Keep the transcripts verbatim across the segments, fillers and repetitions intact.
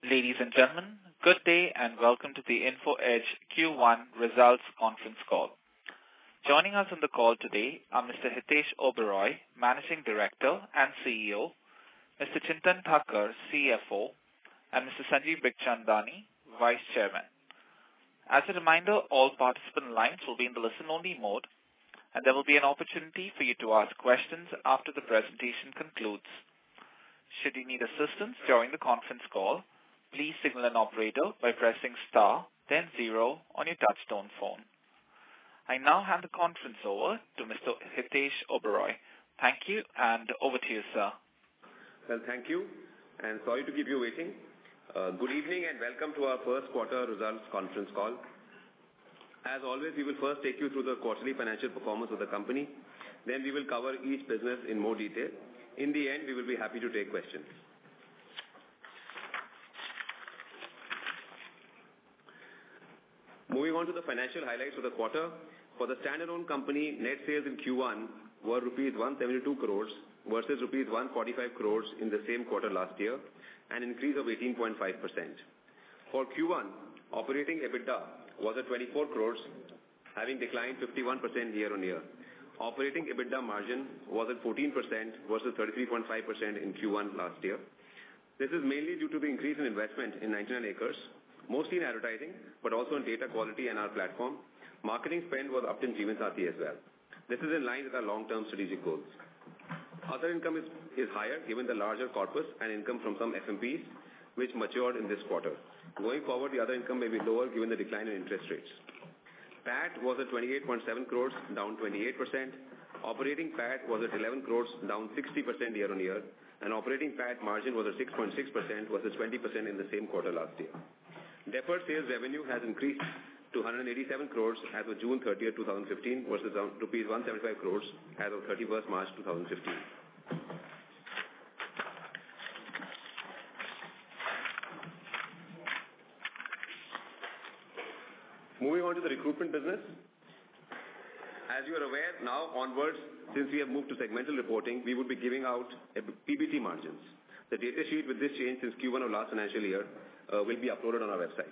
Ladies and gentlemen, good day and welcome to the Info Edge Q one Results Conference Call. Joining us on the call today are Mister Hitesh Oberoi, Managing Director and C E O, Mister Chintan Thakkar, C F O, and Mister Sanjeev Bikhchandani, Vice Chairman. As a reminder, all participant lines will be in the listen-only mode, and there will be an opportunity for you to ask questions after the presentation concludes. Should you need assistance during the conference call, please signal an operator by pressing star, then zero on your touchtone phone. I now hand the conference over to Mister Hitesh Oberoi. Thank you, and over to you, sir. Well, thank you, and sorry to keep you waiting. Uh, good evening and welcome to our first quarter results conference call. As always, we will first take you through the quarterly financial performance of the company. Then we will cover each business in more detail. In the end, we will be happy to take questions. Moving on to the financial highlights of the quarter, for the standalone company, net sales in Q one were rupees one hundred seventy-two crores versus rupees one hundred forty-five crores in the same quarter last year, an increase of eighteen point five percent. For Q one, operating EBITDA was at twenty-four crores, having declined fifty-one percent year-on-year. Operating EBITDA margin was at fourteen percent versus thirty-three point five percent in Q one last year. This is mainly due to the increase in investment in ninety-nine acres, mostly in advertising, but also in data quality and our platform. Marketing spend was upped in Jeevansathi as well. This is in line with our long-term strategic goals. Other income is, is higher given the larger corpus and income from some F M Ps, which matured in this quarter. Going forward, the other income may be lower given the decline in interest rates. P A T was at twenty-eight point seven crores, down twenty-eight percent. Operating P A T was at eleven crores, down sixty percent year-on-year. And operating P A T margin was at six point six percent versus twenty percent in the same quarter last year. Deferred sales revenue has increased to one hundred eighty-seven crores as of June thirtieth, twenty fifteen versus rupees one hundred seventy-five crores as of thirty-first March twenty fifteen. Moving on to the recruitment business. As you are aware, now onwards, since we have moved to segmental reporting, we would be giving out P B T margins. The data sheet with this change since Q one of last financial year uh, will be uploaded on our website.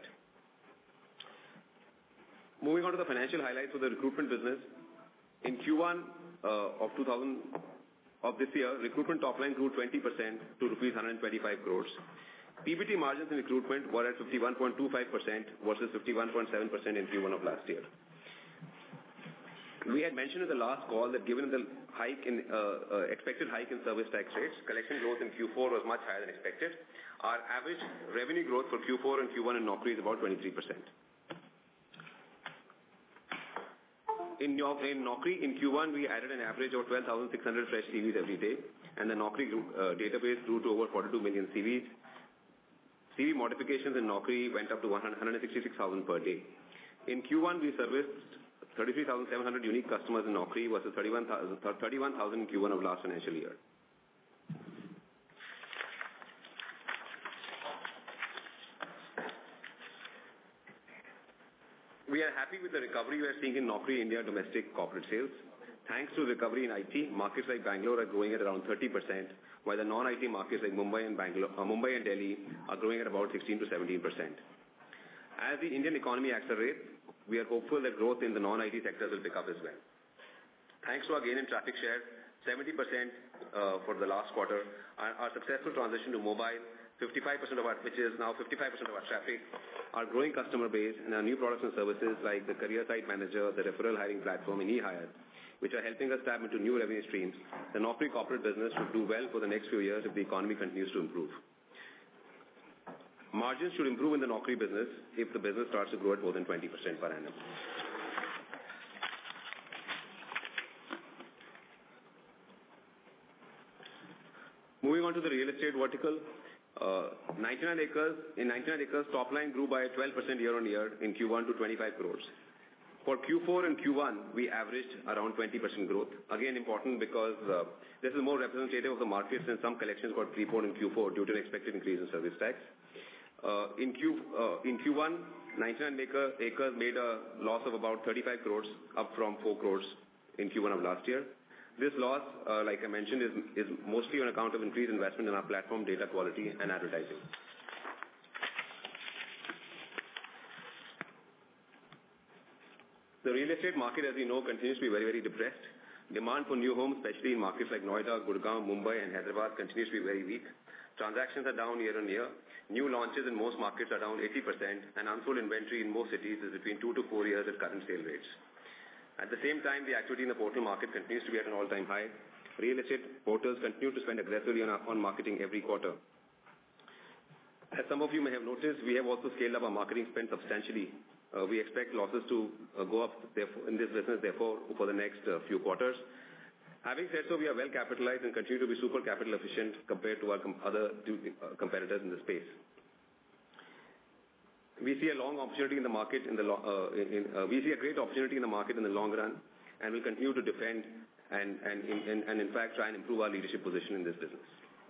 Moving on to the financial highlights for the recruitment business. In Q one uh, of two thousand of this year, recruitment top line grew twenty percent to rupees one hundred twenty-five crores. P B T margins in recruitment were at fifty-one point two five percent versus fifty-one point seven percent in Q one of last year. We had mentioned in the last call that given the hike in uh, uh, expected hike in service tax rates, collection growth in Q four was much higher than expected. Our average revenue growth for Q four and Q one in Naukri is about twenty-three percent. In, in Naukri, in Q one, we added an average of twelve thousand six hundred fresh C Vs every day, and the Naukri uh, database grew to over forty-two million C Vs. C V modifications in Naukri went up to one hundred sixty-six thousand per day. In Q one, we serviced thirty-three thousand seven hundred unique customers in Naukri versus thirty-one thousand in Q one of last financial year. We are happy with the recovery we are seeing in Naukri India domestic corporate sales. Thanks to recovery in I T, markets like Bangalore are growing at around thirty percent, while the non-I T markets like Mumbai and Bangalore, uh, Mumbai and Delhi are growing at about sixteen to seventeen percent. As the Indian economy accelerates, we are hopeful that growth in the non-I T sectors will pick up as well. Thanks to our gain in traffic share, seventy percent uh, for the last quarter, our, our successful transition to mobile, fifty-five percent of our, which is now fifty-five percent of our traffic, our growing customer base, and our new products and services like the Career Site Manager, the referral hiring platform, and eHire, which are helping us tap into new revenue streams. The Naukri corporate business should do well for the next few years if the economy continues to improve. Margins should improve in the Naukri business if the business starts to grow at more than twenty percent per annum. Moving on to the real estate vertical, uh, ninety-nine acres, in ninety-nine acres, top line grew by twelve percent year-on-year in Q one to twenty-five crores. For Q four and Q one, we averaged around twenty percent growth. Again, important because uh, this is more representative of the market since some collections got preponed in Q four due to an expected increase in service tax. Uh, in, Q, uh, in Q one, ninety-nine acre, acres made a loss of about thirty-five crores, up from four crores in Q one of last year. This loss, uh, like I mentioned, is, is mostly on account of increased investment in our platform, data quality, and advertising. The real estate market, as you know, continues to be very, very depressed. Demand for new homes, especially in markets like Noida, Gurgaon, Mumbai and Hyderabad, continues to be very weak. Transactions are down year on year. New launches in most markets are down eighty percent, and unsold inventory in most cities is between two to four years at current sale rates. At the same time, the activity in the portal market continues to be at an all-time high. Real estate portals continue to spend aggressively on, on marketing every quarter. As some of you may have noticed, we have also scaled up our marketing spend substantially. Uh, we expect losses to uh, go up therefore, in this business, therefore, for the next uh, few quarters. Having said so, we are well capitalized and continue to be super capital efficient compared to our com other two, uh, competitors in the space. We see a long opportunity in the market in the lo uh, in, uh, we see a great opportunity in the market in the long run, and will continue to defend and and in, and, and in fact try and improve our leadership position in this business.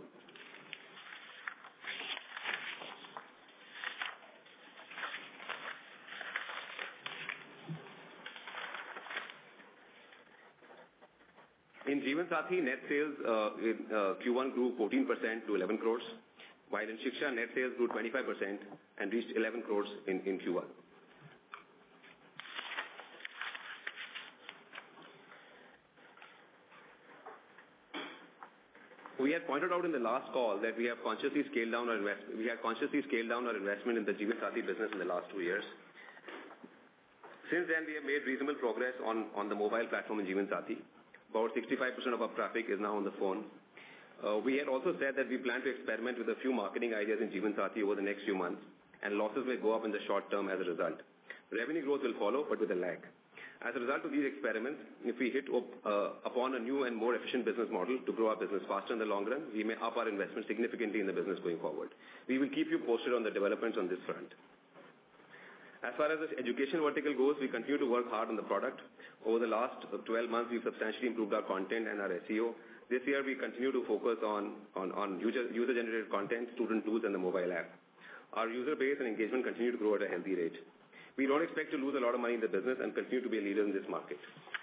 In Jeevansathi, net sales uh, in uh, Q one grew fourteen percent to eleven crores, while in Shiksha, net sales grew twenty-five percent and reached eleven crores in, in Q one. We had pointed out in the last call that we have consciously scaled down our invest we had consciously scaled down our investment in the Jeevansathi business in the last two years. Since then, we have made reasonable progress on, on the mobile platform in Jeevansathi. About sixty-five percent of our traffic is now on the phone. Uh, we had also said that we plan to experiment with a few marketing ideas in Jeevansathi over the next few months, and losses may go up in the short term as a result. Revenue growth will follow, but with a lag. As a result of these experiments, if we hit up, uh, upon a new and more efficient business model to grow our business faster in the long run, we may up our investment significantly in the business going forward. We will keep you posted on the developments on this front. As far as the education vertical goes, we continue to work hard on the product. Over the last twelve months, we've substantially improved our content and our S E O. This year, we continue to focus on, on, on user, user-generated content, student tools, and the mobile app. Our user base and engagement continue to grow at a healthy rate. We don't expect to lose a lot of money in the business and continue to be a leader in this market.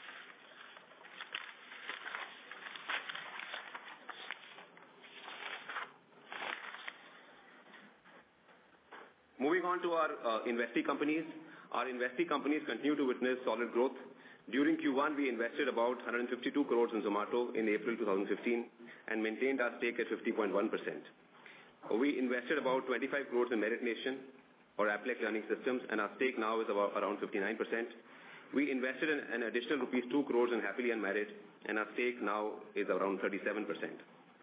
Moving on to our uh, investee companies. Our investee companies continue to witness solid growth. During Q one, we invested about one hundred fifty-two crores in Zomato in April two thousand fifteen and maintained our stake at fifty point one percent. We invested about twenty-five crores in Merit Nation or Applex Learning Systems, and our stake now is about around fifty-nine percent. We invested in an additional rupees two crores in Happily Unmarried, and our stake now is around thirty-seven percent.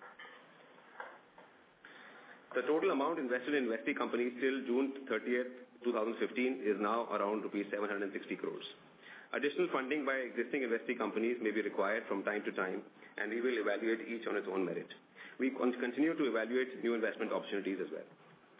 The total amount invested in investee companies till June thirtieth, two thousand fifteen is now around rupees seven hundred sixty crores. Additional funding by existing investee companies may be required from time to time, and we will evaluate each on its own merit. We continue to evaluate new investment opportunities as well.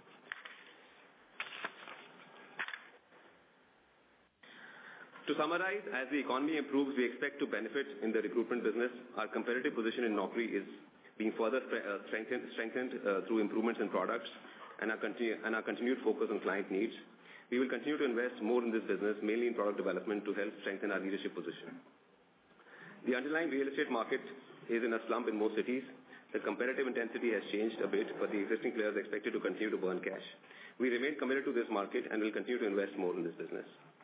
To summarize, as the economy improves, we expect to benefit in the recruitment business. Our competitive position in Naukri is being further uh, strengthened, strengthened uh, through improvements in products and our, continue, and our continued focus on client needs. We will continue to invest more in this business, mainly in product development, to help strengthen our leadership position. The underlying real estate market is in a slump in most cities. The competitive intensity has changed a bit, but the existing players are expected to continue to burn cash. We remain committed to this market and will continue to invest more in this business.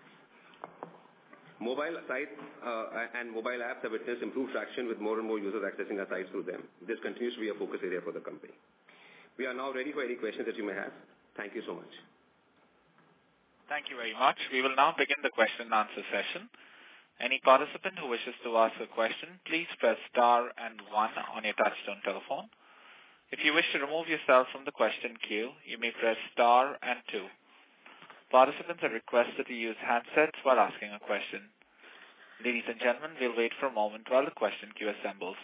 Mobile sites uh, and mobile apps have witnessed improved traction with more and more users accessing our sites through them. This continues to be a focus area for the company. We are now ready for any questions that you may have. Thank you so much. Thank you very much. We will now begin the question and answer session. Any participant who wishes to ask a question, please press star and one on your touchtone telephone. If you wish to remove yourself from the question queue, you may press star and two. Participants are requested to use handsets while asking a question. Ladies and gentlemen, we'll wait for a moment while the question queue assembles.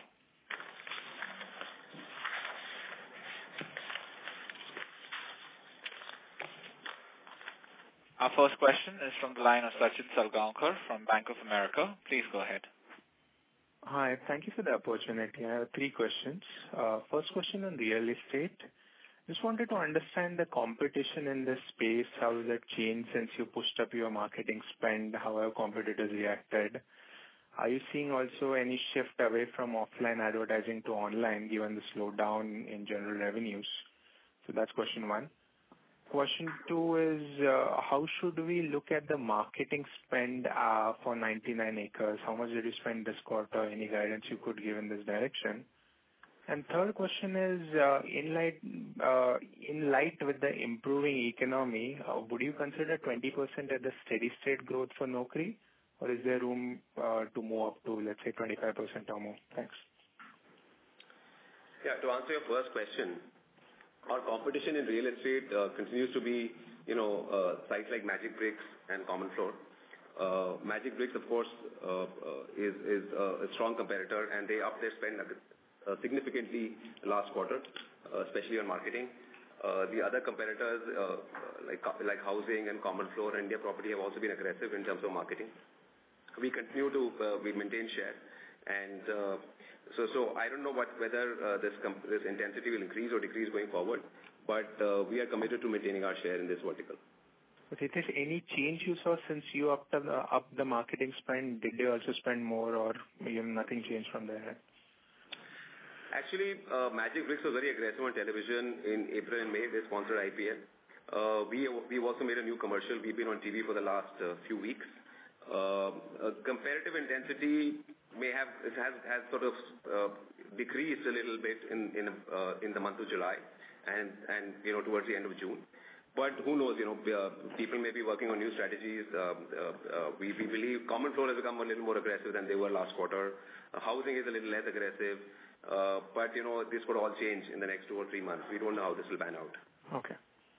Our first question is from the line of Sachin Salgaonkar from Bank of America. Please go ahead. Hi, thank you for the opportunity. I have three questions. Uh, first question on real estate. Just wanted to understand the competition in this space. How has it changed since you pushed up your marketing spend? How have competitors reacted? Are you seeing also any shift away from offline advertising to online given the slowdown in general revenues? So that's question one. question two is, uh, how should we look at the marketing spend uh, for ninety-nine acres? How much did you spend this quarter? Any guidance you could give in this direction? And third question is, uh, in light uh, in light with the improving economy, uh, would you consider twenty percent at the steady state growth for Naukri, or is there room uh, to move up to, let's say, twenty-five percent or more? Thanks. Yeah, to answer your first question, our competition in real estate uh, continues to be, you know, uh, sites like Magic Bricks and Common Floor. Uh, Magic Bricks, of course, uh, uh, is, is uh, a strong competitor, and they upped their spend uh, significantly last quarter, uh, especially on marketing. Uh, the other competitors, uh, like like Housing and Common Floor and India Property, have also been aggressive in terms of marketing. We continue to uh, we maintain share, and uh, so so I don't know what whether uh, this comp- this intensity will increase or decrease going forward, but uh, we are committed to maintaining our share in this vertical. Okay, is any change you saw since you upped the, up the marketing spend? Did they also spend more, or you know, nothing changed from there? Actually, uh, Magic Bricks was very aggressive on television in April and May. They sponsored I P L. Uh, we we've also made a new commercial. We've been on T V for the last uh, few weeks. Uh, uh, comparative intensity may have it has has sort of uh, decreased a little bit in in uh, in the month of July, and and you know towards the end of June. But who knows? You know, uh, people may be working on new strategies. Uh, uh, uh, we we believe Common Floor has become a little more aggressive than they were last quarter. Uh, housing is a little less aggressive. Uh, but you know, this could all change in the next two or three months. We don't know how this will pan out. Okay.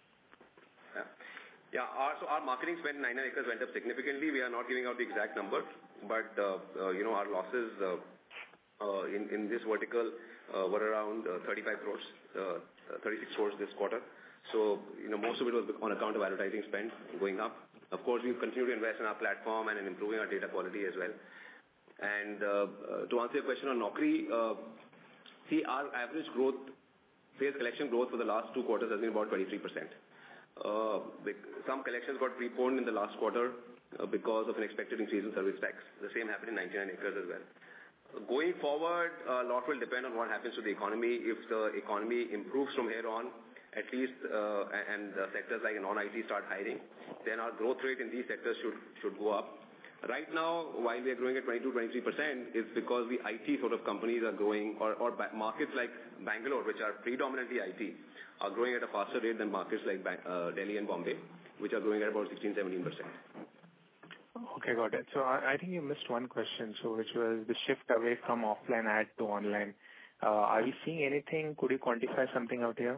Yeah. Yeah, our, so our marketing spend in ninety-nine acres went up significantly. We are not giving out the exact number, but, uh, uh, you know, our losses uh, uh, in, in this vertical uh, were around uh, thirty-five crores, uh, thirty-six crores this quarter. So, you know, most of it was on account of advertising spend going up. Of course, we continue to invest in our platform and in improving our data quality as well. And uh, uh, to answer your question on Naukri, uh, see, our average growth, sales collection growth for the last two quarters has been about twenty-three percent. Uh, some collections got preponed in the last quarter uh, because of an expected increase in service tax. The same happened in ninety-nine acres as well. Going forward, a lot will depend on what happens to the economy. If the economy improves from here on, at least, uh, and uh, sectors like non-I T start hiring, then our growth rate in these sectors should should go up. Right now, while we are growing at twenty-two to twenty-three percent, it's because the I T sort of companies are growing, or, or markets like Bangalore, which are predominantly I T, are growing at a faster rate than markets like uh, Delhi and Bombay, which are growing at about sixteen to seventeen percent. Okay, got it. So I, I think you missed one question, so which was the shift away from offline ad to online. Uh, are we seeing anything? Could you quantify something out here?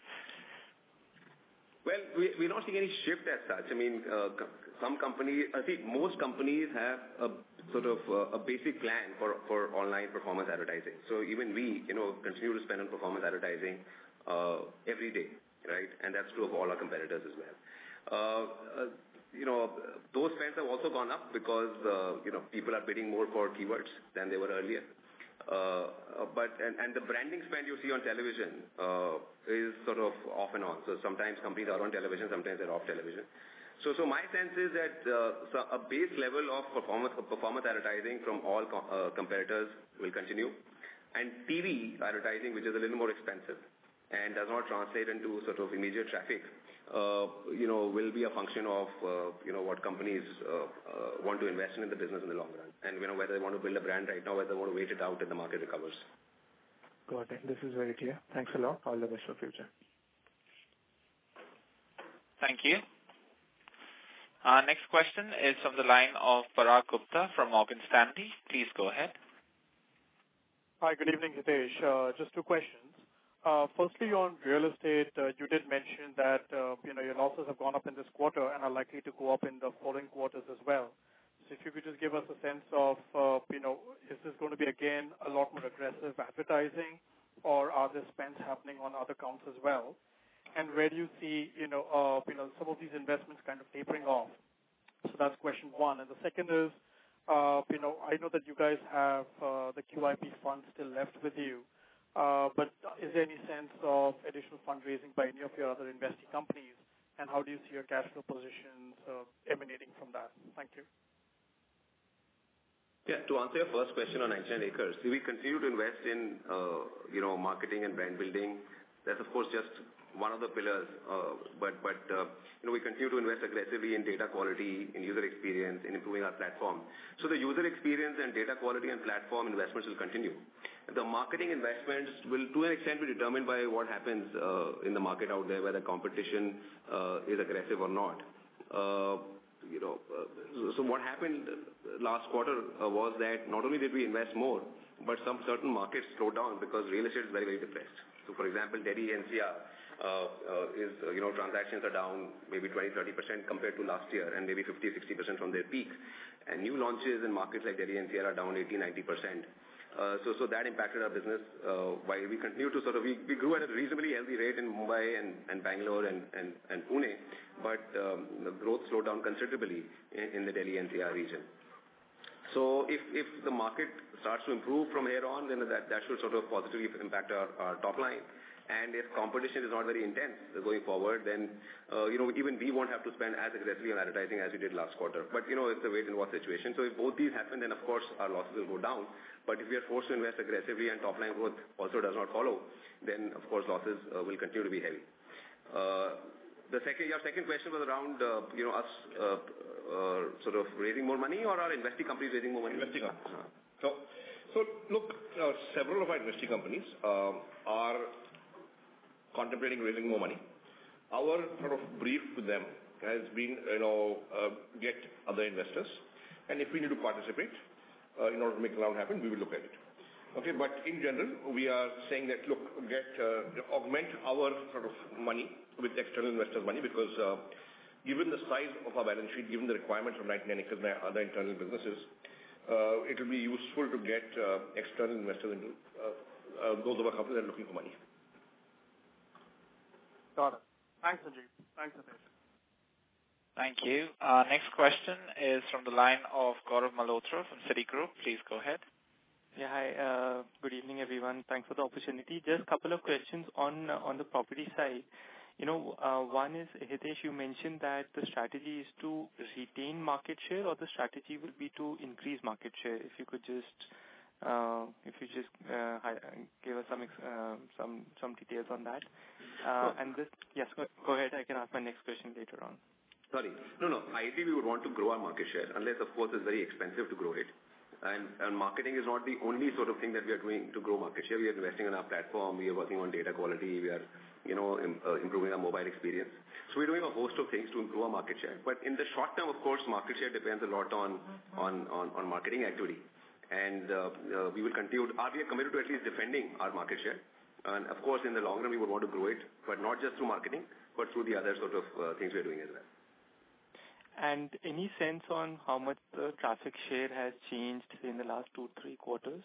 Well, we, we're not seeing any shift as such. I mean, uh, some companies, I think most companies have a sort of uh, a basic plan for, for online performance advertising. So even we, you know, continue to spend on performance advertising uh, every day, right? And that's true of all our competitors as well. Uh, uh, you know, those spends have also gone up because, uh, you know, people are bidding more for keywords than they were earlier. Uh, but and, and the branding spend you see on television uh, is sort of off and on. So sometimes companies are on television, sometimes they're off television. So, so my sense is that uh, so a base level of performance of performance advertising from all co- uh, competitors will continue, and T V advertising, which is a little more expensive and does not translate into sort of immediate traffic, uh, you know, will be a function of uh, you know what companies uh, uh, want to invest in, in the business in the long run, and you know whether they want to build a brand right now, whether they want to wait it out till the market recovers. Got it. This is very clear. Thanks a lot. All the best for future. Thank you. Our next question is from the line of Parag Gupta from Morgan Stanley. Please go ahead. Hi, good evening, Hitesh. Uh, just two questions. Uh, firstly, on real estate, uh, you did mention that uh, you know your losses have gone up in this quarter and are likely to go up in the following quarters as well. So if you could just give us a sense of, uh, you know, is this going to be again a lot more aggressive advertising, or are there spends happening on other counts as well? And where do you see, you know, uh, you know, some of these investments kind of tapering off? So that's question one. And the second is, uh, you know, I know that you guys have uh, the Q I P fund still left with you, uh, but is there any sense of additional fundraising by any of your other investing companies? And how do you see your cash flow positions uh, emanating from that? Thank you. Yeah, to answer your first question on ninety-nine acres, we continue to invest in, uh, you know, marketing and brand building. That's, of course, just one of the pillars, uh, but but uh, you know we continue to invest aggressively in data quality, in user experience, in improving our platform. So the user experience and data quality and platform investments will continue. The marketing investments will, to an extent, be determined by what happens uh, in the market out there, whether competition uh, is aggressive or not. Uh, you know, uh, so, so what happened last quarter uh, was that not only did we invest more, but some certain markets slowed down because real estate is very, very depressed. So, for example, Delhi N C R uh, uh, is, uh, you know, transactions are down maybe twenty to thirty percent compared to last year and maybe fifty to sixty percent from their peak. And new launches in markets like Delhi N C R are down eighty to ninety percent. Uh, so, so that impacted our business uh, while we continue to sort of, we, we grew at a reasonably healthy rate in Mumbai and, and Bangalore and, and, and Pune, but um, the growth slowed down considerably in, in the Delhi N C R region. So if, if the market starts to improve from here on, then that, that should sort of positively impact our, our top line. And if competition is not very intense going forward, then, uh, you know, even we won't have to spend as aggressively on advertising as we did last quarter. But, you know, it's a wait-and-watch situation. So if both these happen, then, of course, our losses will go down. But if we are forced to invest aggressively and top-line growth also does not follow, then, of course, losses uh, will continue to be heavy. Uh, the second, your second question was around, uh, you know, us uh, uh, sort of raising more money or our investing companies raising more money? Investing companies. Uh-huh. So, so, look, uh, several of our investing companies um, are contemplating raising more money. Our sort of brief with them has been, you know, uh, get other investors, and if we need to participate uh, in order to make the round happen, we will look at it. Okay, but in general, we are saying that, look, get uh, augment our sort of money with external investors' money because uh, given the size of our balance sheet, given the requirements of ninety-nine acres and other internal businesses, uh, it will be useful to get uh, external investors into uh, uh, those of our companies that are looking for money. Got it. Thanks, Sanjeev. Thanks, Hitesh. Thank you. Our next question is from the line of Gaurav Malhotra from Citigroup. Please go ahead. Yeah, hi. Uh, good evening, everyone. Thanks for the opportunity. Just a couple of questions on uh, on the property side. You know, uh, one is, Hitesh, you mentioned that the strategy is to retain market share or the strategy will be to increase market share. If you could just Uh, if you just uh, give us some uh, some some details on that. Uh, and this, yes, go, go ahead. I can ask my next question later on. Sorry. No, no. Ideally, we would want to grow our market share, unless, of course, it's very expensive to grow it. And, and marketing is not the only sort of thing that we are doing to grow market share. We are investing in our platform. We are working on data quality. We are, you know, im- uh, improving our mobile experience. So we're doing a host of things to improve our market share. But in the short term, of course, market share depends a lot on on on, on marketing activity. And uh, uh, we will continue. Are we committed to at least defending our market share? And of course, in the long run, we would want to grow it, but not just through marketing, but through the other sort of uh, things we're doing as well. And any sense on how much the traffic share has changed in the last two, three quarters?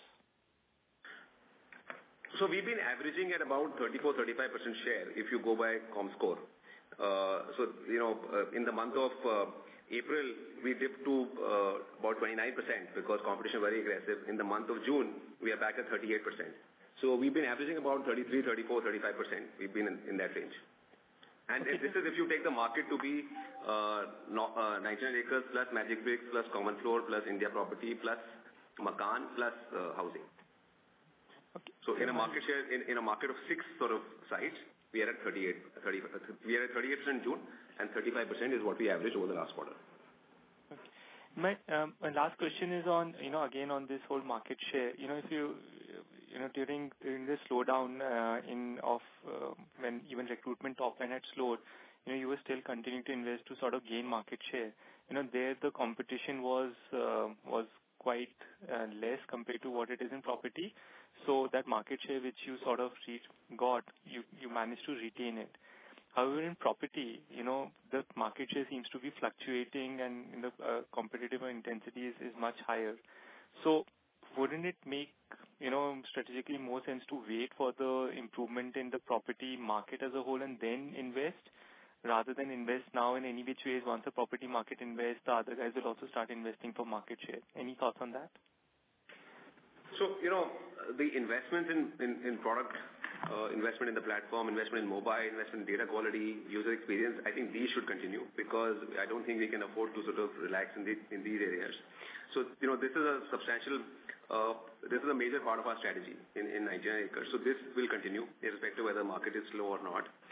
So we've been averaging at about thirty-four, thirty-five percent share if you go by ComScore. Uh, so, you know, uh, in the month of uh, April, we dipped to uh, about twenty-nine percent because competition was very aggressive. In the month of June, we are back at thirty-eight percent. So we've been averaging about thirty-three, thirty-four, thirty-five percent. We've been in, in that range. And okay. This is if you take the market to be uh, no, uh, ninety-nine acres plus Magic Bricks plus Common Floor plus India Property plus Makaan plus uh, housing. Okay. So in a market share, in, in a market of six sort of sites, we are at thirty-eight, thirty, we are at thirty-eight percent in June, and thirty-five percent is what we averaged over the last quarter. Okay. My, um, my last question is on, you know, again on this whole market share. You know, if you, you know, during during the slowdown uh, in of uh, when even recruitment top line had slowed, you know, you were still continuing to invest to sort of gain market share. You know, there the competition was uh, was quite uh, less compared to what it is in property. So that market share which you sort of re- got, you, you managed to retain it. However, in property, you know, the market share seems to be fluctuating and in the uh, competitive intensity is, is much higher. So wouldn't it make, you know, strategically more sense to wait for the improvement in the property market as a whole and then invest rather than invest now in any which ways? Once the property market invests, the other guys will also start investing for market share. Any thoughts on that? So, you know, the investment in, in, in product, uh, investment in the platform, investment in mobile, investment in data quality, user experience, I think these should continue because I don't think we can afford to sort of relax in, the, in these areas. So, you know, this is a substantial, uh, this is a major part of our strategy in, in ninety-nine acres. So this will continue irrespective of whether the market is slow or not.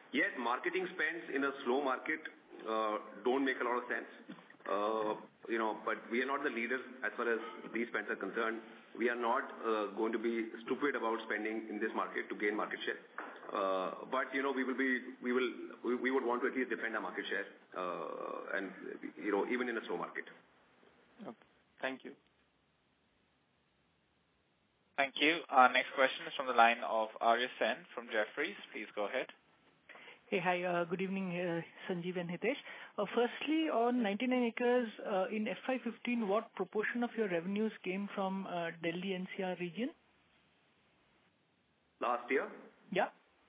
Yes, marketing spends in a slow market uh, don't make a lot of sense. Uh, you know, but we are not the leaders as far as these spends are concerned. We are not uh, going to be stupid about spending in this market to gain market share. Uh, but you know, we will be, we will, we, we would want to at least defend our market share, uh, and you know, even in a slow market. Okay. Thank you. Thank you. Our next question is from the line of Arya Sen from Jefferies. Please go ahead. Hey, hi. Uh, good evening, uh, Sanjeev and Hitesh. Uh, firstly, on ninety-nine acres, uh, in F Y fifteen, what proportion of your revenues came from uh, Delhi N C R region? Last year? Yeah.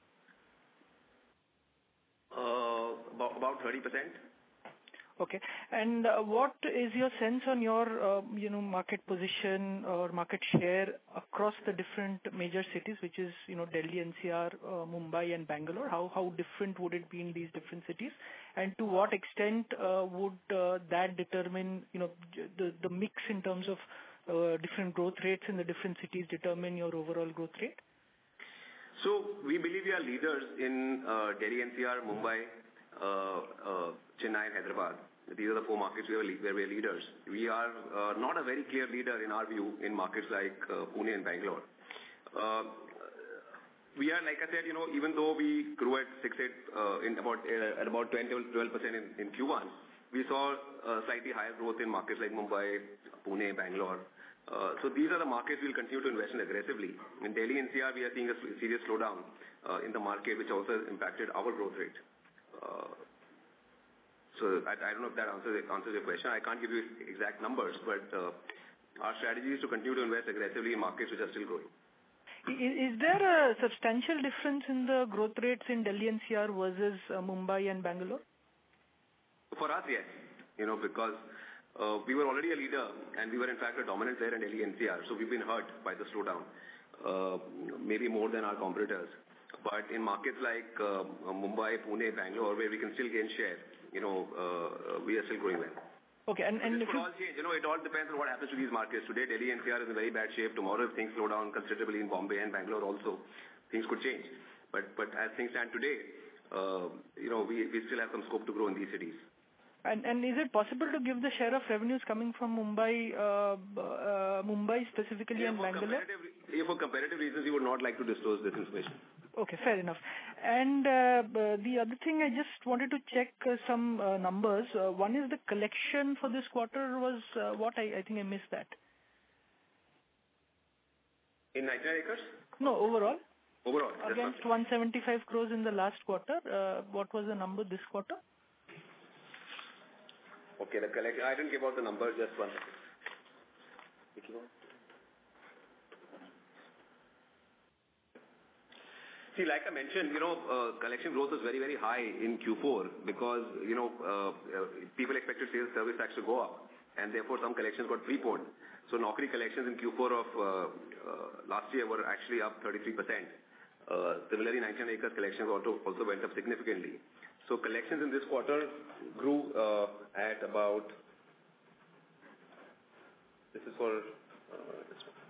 Uh, about, about thirty percent. Okay. And uh, what is your sense on your, uh, you know, market position or market share across the different major cities, which is, you know, Delhi, N C R, uh, Mumbai and Bangalore? How how different would it be in these different cities? And to what extent uh, would uh, that determine, you know, the, the mix in terms of uh, different growth rates in the different cities determine your overall growth rate? So we believe we are leaders in uh, Delhi, N C R, Mumbai, uh, uh, Chennai and Hyderabad. These are the four markets where we are leaders. We are uh, not a very clear leader in our view in markets like uh, Pune and Bangalore. Uh, we are, like I said, you know, even though we grew at six, eight, uh, in about uh, at about ten to twelve percent in, in Q one, we saw uh, slightly higher growth in markets like Mumbai, Pune, Bangalore. Uh, so these are the markets we'll continue to invest in aggressively. In Delhi N C R, we are seeing a serious slowdown uh, in the market, which also has impacted our growth rate. Uh, So I, I don't know if that answers, answers your question. I can't give you exact numbers, but uh, our strategy is to continue to invest aggressively in markets which are still growing. Is, is there a substantial difference in the growth rates in Delhi N C R versus uh, Mumbai and Bangalore? For us, yes. You know, because uh, we were already a leader and we were in fact a dominant player in Delhi N C R. So we've been hurt by the slowdown, uh, maybe more than our competitors. But in markets like uh, Mumbai, Pune, Bangalore, where we can still gain share, you know, uh, we are still growing well. Okay, and, and this if could all change. You know, it all depends on what happens to these markets. Today, Delhi N C R is in very bad shape. Tomorrow, if things slow down considerably in Bombay and Bangalore also, things could change. But but as things stand today, uh, you know, we, we still have some scope to grow in these cities. And and is it possible to give the share of revenues coming from Mumbai, uh, uh, Mumbai specifically yeah, and for Bangalore? Yeah, for comparative reasons, we would not like to disclose this information. Okay, fair enough. And uh, the other thing, I just wanted to check uh, some uh, numbers. Uh, one is the collection for this quarter was uh, what? I, I think I missed that. In ninety-nine acres? No, overall. Overall. Against one hundred seventy-five crores in the last quarter, uh, what was the number this quarter? Okay, the collection. I didn't give out the numbers. Just one second. See, like I mentioned, you know, uh, collection growth was very, very high in Q four because, you know, uh, uh, people expected sales service tax to go up and therefore some collections got preponed. So Naukri collections in Q four of uh, uh, last year were actually up thirty-three percent. Uh, similarly, ninety-nine acres collections also, also went up significantly. So collections in this quarter grew uh, at about, this is for uh, this one.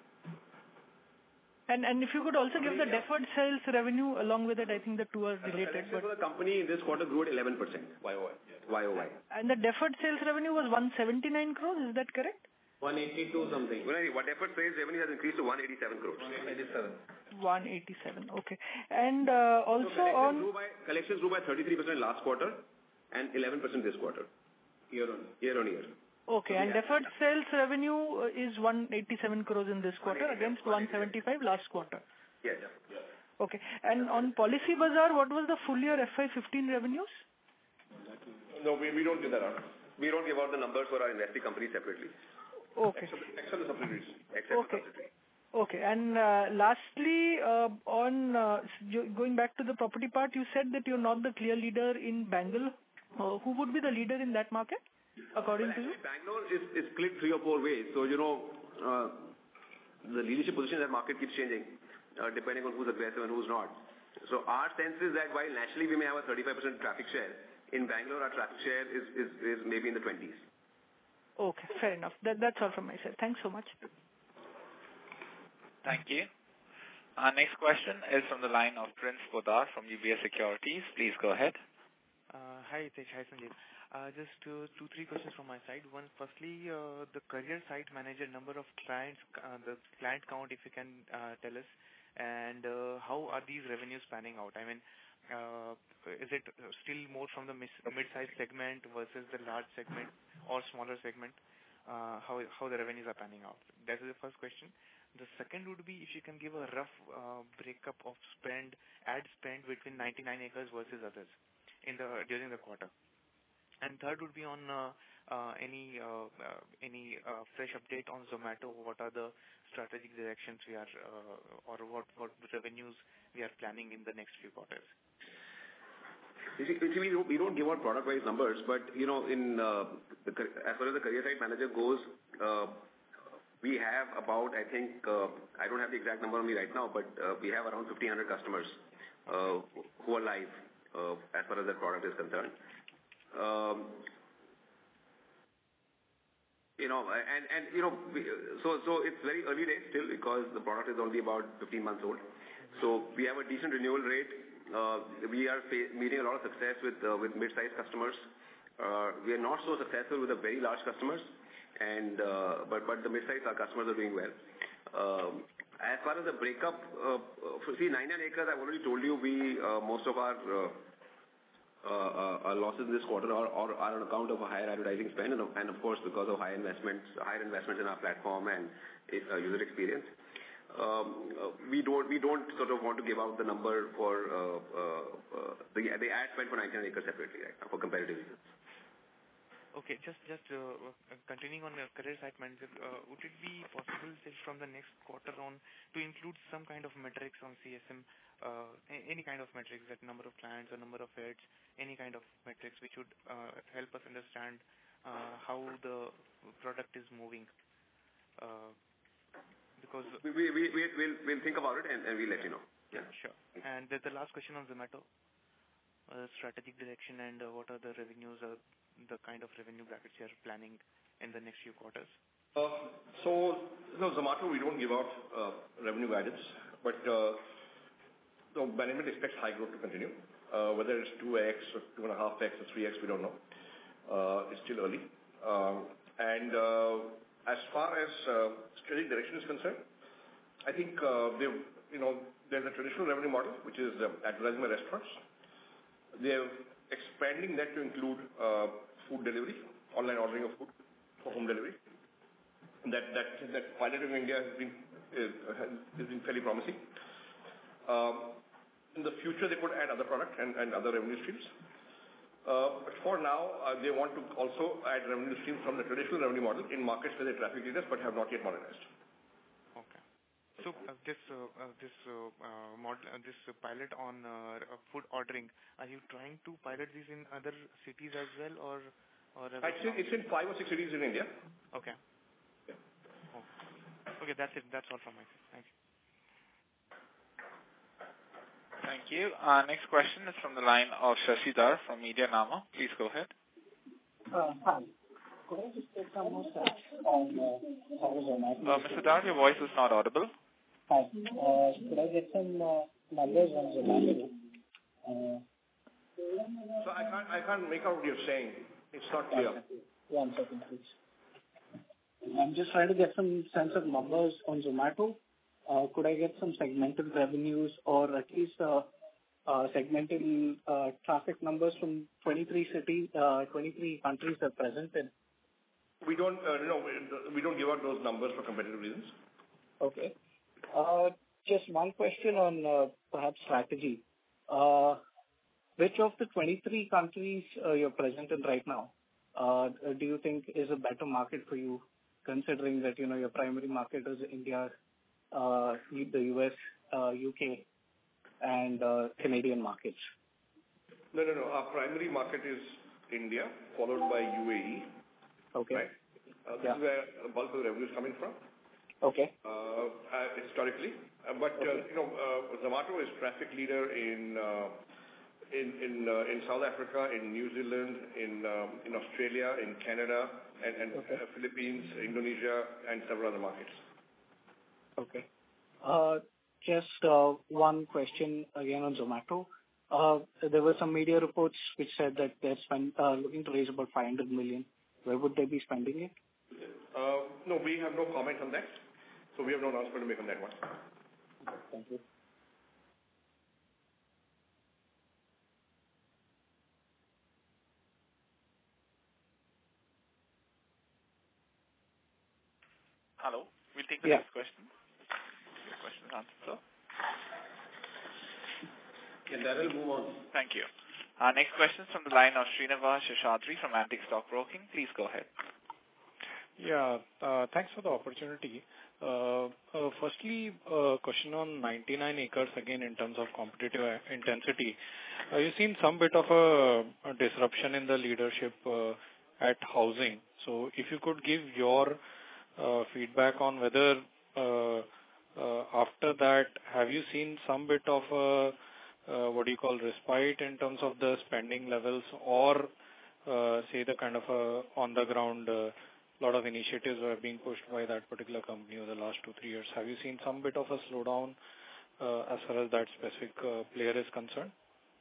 And and if you could also give the deferred sales revenue along with it, I think the two are related. But for the company in this quarter grew at eleven percent. Y O Y. Y O Y. And the deferred sales revenue was one hundred seventy-nine crores, is that correct? one eighty-two something. Well, what deferred sales revenue has increased to one hundred eighty-seven crores. one hundred eighty-seven. one hundred eighty-seven, okay. And uh, also so collections on... Grew by, collections grew by thirty-three percent last quarter and eleven percent this quarter. Year on year. On year. Okay, and deferred sales revenue is one hundred eighty-seven crores in this quarter against one hundred seventy-five last quarter. Yes. Okay, and on Policybazaar, what was the full year F Y fifteen revenues? No, we, we don't give that out. We don't give out the numbers for our investing companies separately. Okay. Except the subsidiaries. Except okay. the subsidiaries. Okay, and uh, lastly, uh, on uh, going back to the property part, you said that you're not the clear leader in Bangalore. Uh, who would be the leader in that market? According well, to you? Bangalore is, is split three or four ways. So, you know, uh, the leadership position in that market keeps changing uh, depending on who's aggressive and who's not. So our sense is that while nationally we may have a thirty-five percent traffic share, in Bangalore our traffic share is, is, is maybe in the twenties. Okay, fair enough. That, that's all from my side. Thanks so much. Thank you. Our next question is from the line of Prince Poddar from U B S Securities. Please go ahead. Uh, hi, Hitesh. Hi, Sanjeev. Uh, just uh, two, three questions from my side. One, firstly, uh, the career site manager number of clients, uh, the client count, if you can uh, tell us, and uh, how are these revenues panning out? I mean, uh, is it still more from the mid-sized segment versus the large segment or smaller segment? Uh, how how the revenues are panning out? That is the first question. The second would be if you can give a rough uh, breakup of spend, ad spend between ninety-nine acres versus others in the during the quarter. And third would be on uh, uh, any uh, uh, any uh, fresh update on Zomato. What are the strategic directions we are, uh, or what what revenues we are planning in the next few quarters? You see, we don't, we don't give out product-wise numbers, but you know, in uh, the, as far as the career site manager goes, uh, we have about, I think, uh, I don't have the exact number on me right now, but uh, we have around fifteen hundred customers uh, who are live uh, as far as that product is concerned. Um, you know, and, and you know, we, so so it's very early days still because the product is only about fifteen months old. So we have a decent renewal rate. Uh, we are meeting a lot of success with uh, with mid-sized customers. Uh, we are not so successful with the very large customers, and uh, but but the mid-sized our customers are doing well. Um, as far as the breakup, uh, for, see, ninety-nine acres, I've already told you, we uh, most of our uh, uh, uh, our losses this quarter are, are, are on account of a higher advertising spend, and, and of course because of high investments, higher investments in our platform and uh, user experience. Um, uh, we don't we don't sort of want to give out the number for uh, uh, uh, the the ad spend for ninety-nine acres separately right now for competitive reasons. Okay, just just uh, continuing on the career site manager, uh, would it be possible say, from the next quarter on to include some kind of metrics on C S M, uh, any kind of metrics, like number of clients or number of heads, any kind of metrics which would uh, help us understand uh, how the product is moving? Uh, because we we we we'll we'll think about it and, and we'll let you know. Yeah, sure. And the, the last question on Zomato, uh, strategic direction and uh, what are the revenues or the kind of revenue brackets you are planning in the next few quarters? Uh, so, no, Zomato, we don't give out uh, revenue guidance, but uh, so management expects high growth to continue. Uh, whether it's two X or two point five X or three X, we don't know. Uh, it's still early. Um, and uh, as far as uh, strategic direction is concerned, I think uh, they, you know, there's a traditional revenue model, which is uh, advertising by restaurants. They're expanding that to include uh, food delivery, online ordering of food for home delivery. That that that pilot in India has been uh, has, has been fairly promising. Um, in the future, they could add other products and, and other revenue streams. Uh, but for now, uh, they want to also add revenue streams from the traditional revenue model in markets where they're traffic leaders but have not yet modernized. Okay. So uh, this uh, uh, this uh, uh, model, uh, this uh, pilot on uh, food ordering, are you trying to pilot these in other cities as well, or or? Actually, it's in five or six cities in India. Okay. Yeah. Okay. Okay, that's it. That's all from my side. Thank you. Thank you. Our next question is from the line of Shashidhar from Medianama. Please go ahead. Uh, hi. Could I just get some more steps on uh, Zomato? Uh, Mister Dar, your voice is not audible. Hi. Uh, could I get some uh, numbers on Zomato? Uh, so I can't I can't make out what you're saying. It's not clear. One second, please. I'm just trying to get some sense of numbers on Zomato. Uh, could I get some segmental revenues or at least uh, uh, segmental uh, traffic numbers from twenty-three cities, uh, twenty-three countries they're present in? We don't, uh, no, we don't give out those numbers for competitive reasons. Okay. Uh, just one question on uh, perhaps strategy. Uh, which of the twenty-three countries uh, you're present in right now uh, do you think is a better market for you, considering that you know your primary market is India, uh, the U S, uh, U K, and uh, Canadian markets? No, no, no. Our primary market is India, followed by U A E. Okay. Right? Uh, this yeah. is where the bulk of the revenue is coming from. Okay. Uh, uh, historically, uh, but okay. uh, you know, uh, Zomato is traffic leader in uh, in in uh, in South Africa, in New Zealand, in um, in Australia, in Canada, and, and okay. uh, Philippines, Indonesia, and several other markets. Okay. Uh, just uh, one question again on Zomato. Uh, there were some media reports which said that they're spend, uh, looking to raise about five hundred million. Where would they be spending it? Uh, no, we have no comment on that. So we have no announcement to make on that one. Thank you. Hello. We'll take the Yeah. next question. Your question is answered, sir. And that will move on. Thank you. Our next question is from the line of Srinivas Sheshadri from Antique Stock Broking. Please go ahead. Yeah, uh, thanks for the opportunity. Uh, uh, firstly, uh, question on ninety-nine acres again in terms of competitive uh, intensity. Uh, you've seen some bit of a, a disruption in the leadership uh, at housing. So if you could give your uh, feedback on whether uh, uh, after that, have you seen some bit of a Uh, what do you call respite in terms of the spending levels, or uh, say the kind of a on the ground uh, lot of initiatives were being pushed by that particular company over the last two three years? Have you seen some bit of a slowdown uh, as far as that specific uh, player is concerned?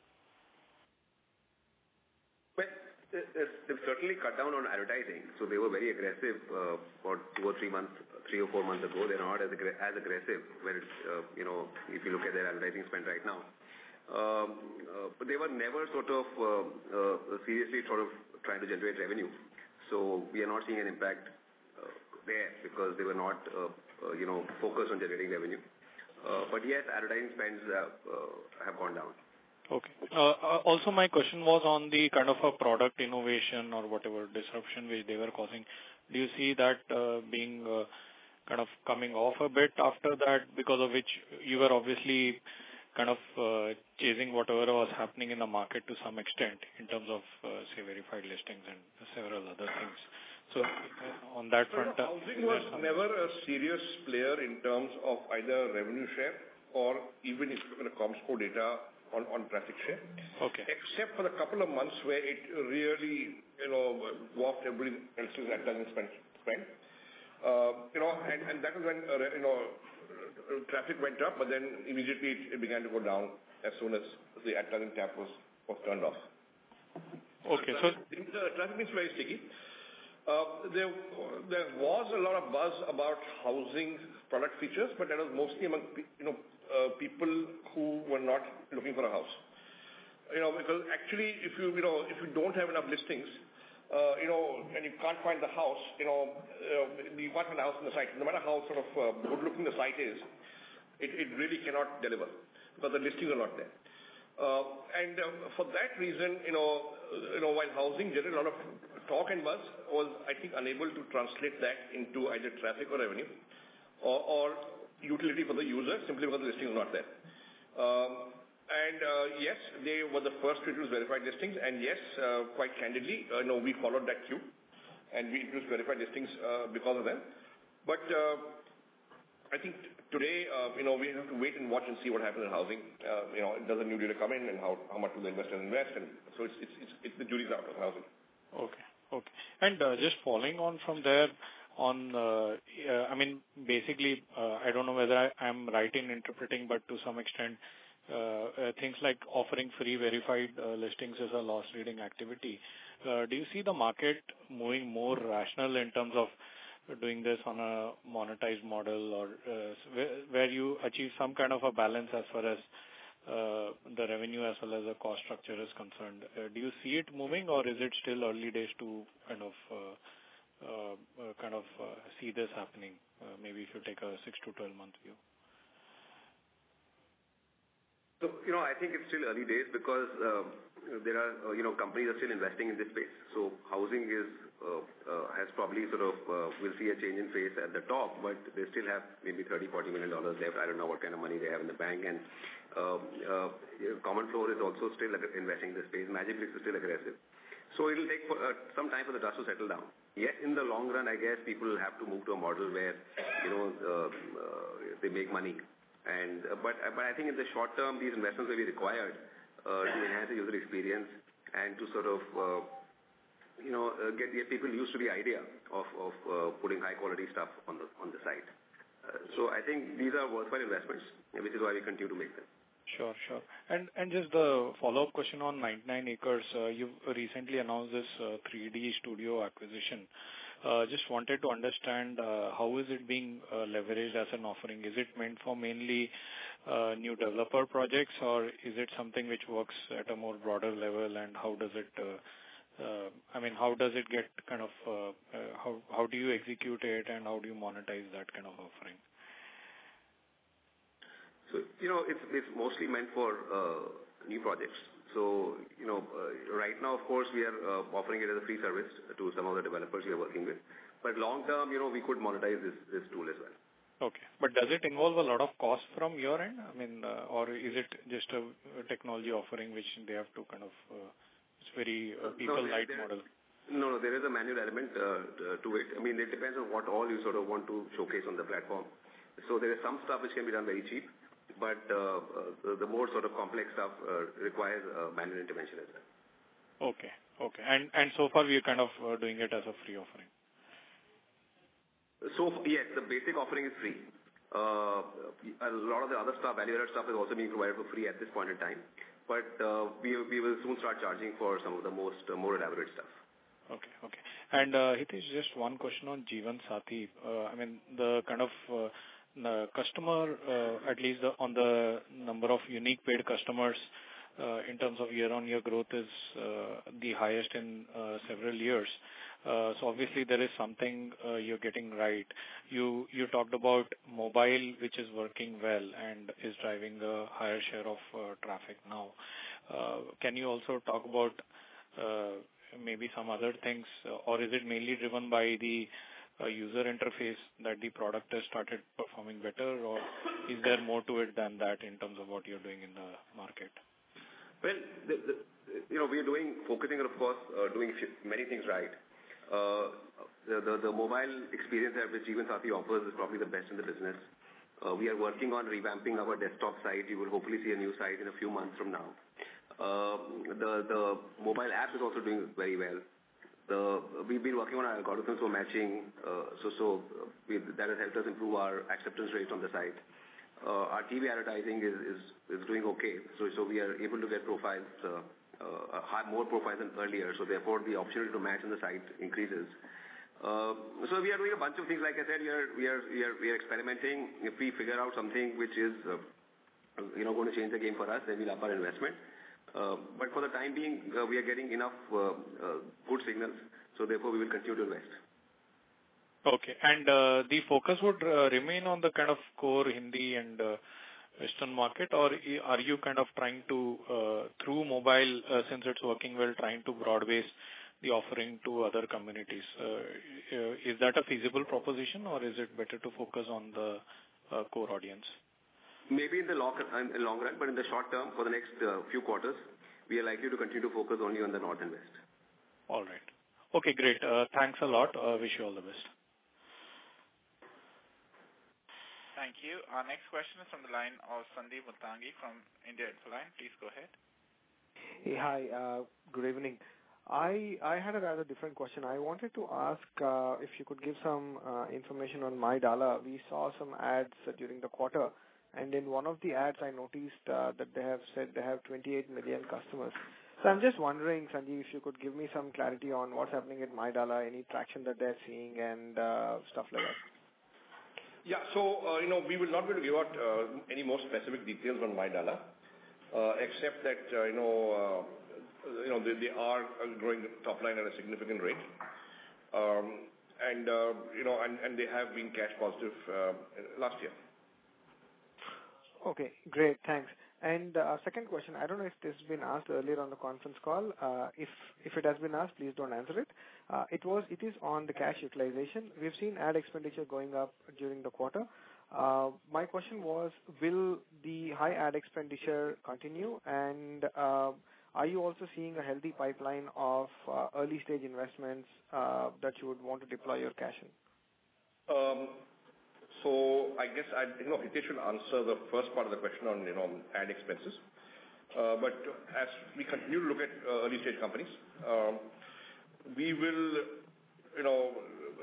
Well, they've certainly cut down on advertising. So they were very aggressive uh, for two or three months, three or four months ago. They're not as, aggr- as aggressive when it's, uh, you know, if you look at their advertising spend right now. Um, uh, but they were never sort of uh, uh, seriously sort of trying to generate revenue. So we are not seeing an impact uh, there because they were not, uh, uh, you know, focused on generating revenue. Uh, but yes, advertising spends uh, uh, have gone down. Okay. Uh, also, my question was on the kind of a product innovation or whatever disruption which they were causing. Do you see that uh, being uh, kind of coming off a bit after that, because of which you were obviously kind of uh, chasing whatever was happening in the market to some extent in terms of, uh, say, verified listings and several other things. So uh, on that front... So, you know, housing was never a serious player in terms of either revenue share or even if you look at the Comscore data on, on traffic share. Okay. Except for the couple of months where it really, you know, dwarfed everybody else's advertising spend. spend. Uh, you know, and, and that was when, uh, you know, traffic went up, but then immediately it, it began to go down as soon as the advertising tap was, was turned off. Okay, so... so The traffic is very sticky. Uh, there, there was a lot of buzz about housing product features, but that was mostly among, you know, uh, people who were not looking for a house. You know, because actually, if you, you know, if you don't have enough listings, uh, you know, and you can't find the house, you know, uh, you can't find the house on the site. No matter how sort of uh, good-looking the site is, it, it really cannot deliver because the listings are not there. Uh, and uh, for that reason, you know, you know, while housing generated a lot of talk and buzz, was I think unable to translate that into either traffic or revenue, or, or utility for the user simply because the listing is not there. Um, And uh, yes, they were the first to introduce verified listings. And yes, uh, quite candidly, uh, no, we followed that cue, and we introduced verified listings uh, because of them. But uh, I think today, uh, you know, we have to wait and watch and see what happens in housing. Uh, you know, does a new dealer come in, and how, how much do the investors invest? And so it's it's it's, it's the jury's out on housing. Okay, okay. And uh, just following on from there. On, uh, uh, I mean, basically, uh, I don't know whether I, I'm right in interpreting, but to some extent. Uh, uh, things like offering free verified uh, listings is a loss-leading activity. Uh, do you see the market moving more rational in terms of doing this on a monetized model, or uh, where, where you achieve some kind of a balance as far as uh, the revenue as well as the cost structure is concerned? Uh, do you see it moving, or is it still early days to kind of uh, uh, uh, kind of uh, see this happening? Uh, maybe if you take a six to twelve month view. So, you know, I think it's still early days because uh, there are, uh, you know, companies are still investing in this space. So housing is, uh, uh, has probably sort of, uh, will see a change in face at the top, but they still have maybe thirty, forty million dollars left. I don't know what kind of money they have in the bank. And uh, uh, Common Floor is also still investing in this space. Magicbricks is still aggressive. So it'll take for, uh, some time for the dust to settle down. Yes, in the long run, I guess people will have to move to a model where, you know, uh, uh, they make money. And uh, but but I think in the short term, these investments will be required uh, to enhance the user experience and to sort of uh, you know uh, get, get people used to the idea of of uh, putting high quality stuff on the on the site. So I think these are worthwhile investments, which is why we continue to make them. Sure, sure. And and just the follow-up question on ninety-nine acres. Uh, you've recently announced this uh, three D studio acquisition. Uh, just wanted to understand uh, how is it being uh, leveraged as an offering? Is it meant for mainly uh, new developer projects, or is it something which works at a more broader level? And how does it? Uh, uh, I mean, how does it get kind of? Uh, uh, how how do you execute it, and how do you monetize that kind of offering? So, you know, it's it's mostly meant for uh, new projects. So, you know, uh, right now, of course, we are uh, offering it as a free service to some of the developers we are working with. But long term, you know, we could monetize this, this tool as well. Okay. But does it involve a lot of cost from your end? I mean, uh, or is it just a, a technology offering which they have to kind of, uh, it's very uh, people-light no, model? No, no, there is a manual element uh, to it. I mean, it depends on what all you sort of want to showcase on the platform. So there is some stuff which can be done very cheap, but uh, uh, the more sort of complex stuff uh, requires uh, manual intervention as well. Okay, okay. And and so far we are kind of uh, doing it as a free offering. So yes, the basic offering is free. Uh, a lot of the other stuff, value-added stuff, is also being provided for free at this point in time. But uh, we we will soon start charging for some of the most uh, more elaborate stuff. Okay, okay. And uh, Hitesh, just one question on Jeevan Sathi. Uh, I mean, the kind of uh, the customer, uh, at least the, on the number of unique paid customers, uh, in terms of year-on-year growth is uh, the highest in uh, several years. Uh, so obviously there is something uh, you're getting right. You you talked about mobile, which is working well and is driving a higher share of uh, traffic now. Uh, can you also talk about uh, maybe some other things, or is it mainly driven by the uh, user interface that the product has started performing better, or is there more to it than that in terms of what you're doing in the market? Well, the, the, you know, we are doing, focusing on, of course, uh, doing many things right. Uh, the, the, the mobile experience that which Jeevan Sathi offers is probably the best in the business. Uh, we are working on revamping our desktop site. You will hopefully see a new site in a few months from now. Uh, the, the mobile app is also doing very well. The, we've been working on our algorithms for matching, uh, so, so we, that has helped us improve our acceptance rate on the site. Uh, our T V advertising is, is, is doing okay, so, so we are able to get profiles, uh, uh, high, more profiles than earlier, so therefore the opportunity to match on the site increases. Uh, so we are doing a bunch of things. Like I said, we are, we are, we are, we are experimenting. If we figure out something which is, uh, you know, going to change the game for us, then we'll up our investment. Uh, but for the time being, uh, we are getting enough uh, uh, good signals, so therefore we will continue to invest. Okay. And uh, the focus would uh, remain on the kind of core Hindi and uh, Western market, or are you kind of trying to, uh, through mobile, uh, since it's working well, trying to broad base the offering to other communities? Uh, uh, is that a feasible proposition, or is it better to focus on the uh, core audience? Maybe in the long, in the long run, but in the short term, for the next uh, few quarters, we are likely to continue to focus only on the north and west. All right. Okay, great. Uh, thanks a lot. Uh, wish you all the best. Thank you. Our next question is from the line of Sandeep Muttangi from India Infoline. Please go ahead. Hey, hi. Uh, good evening. I I had a rather different question. I wanted to ask uh, if you could give some uh, information on MyDala. We saw some ads uh, during the quarter, and in one of the ads I noticed uh, that they have said they have twenty-eight million customers. So I'm just wondering, Sanjeev, if you could give me some clarity on what's happening at MyDala, any traction that they're seeing, and uh, stuff like that. Yeah, so, uh, you know, we will not be able to give out uh, any more specific details on MyDala, uh, except that, uh, you know, uh, you know, they, they are growing top line at a significant rate. Um, and, uh, you know, and, and they have been cash positive uh, last year. Okay, great, thanks. And uh, second question, I don't know if this has been asked earlier on the conference call. Uh, if if it has been asked, please don't answer it. Uh, it was it is on the cash utilization. We've seen ad expenditure going up during the quarter. Uh, my question was, will the high ad expenditure continue? And uh, are you also seeing a healthy pipeline of uh, early stage investments uh, that you would want to deploy your cash in? Um, So I guess I, you know, Hitesh should answer the first part of the question on, you know, ad expenses. Uh, but as we continue to look at uh, early stage companies, um, we will, you know,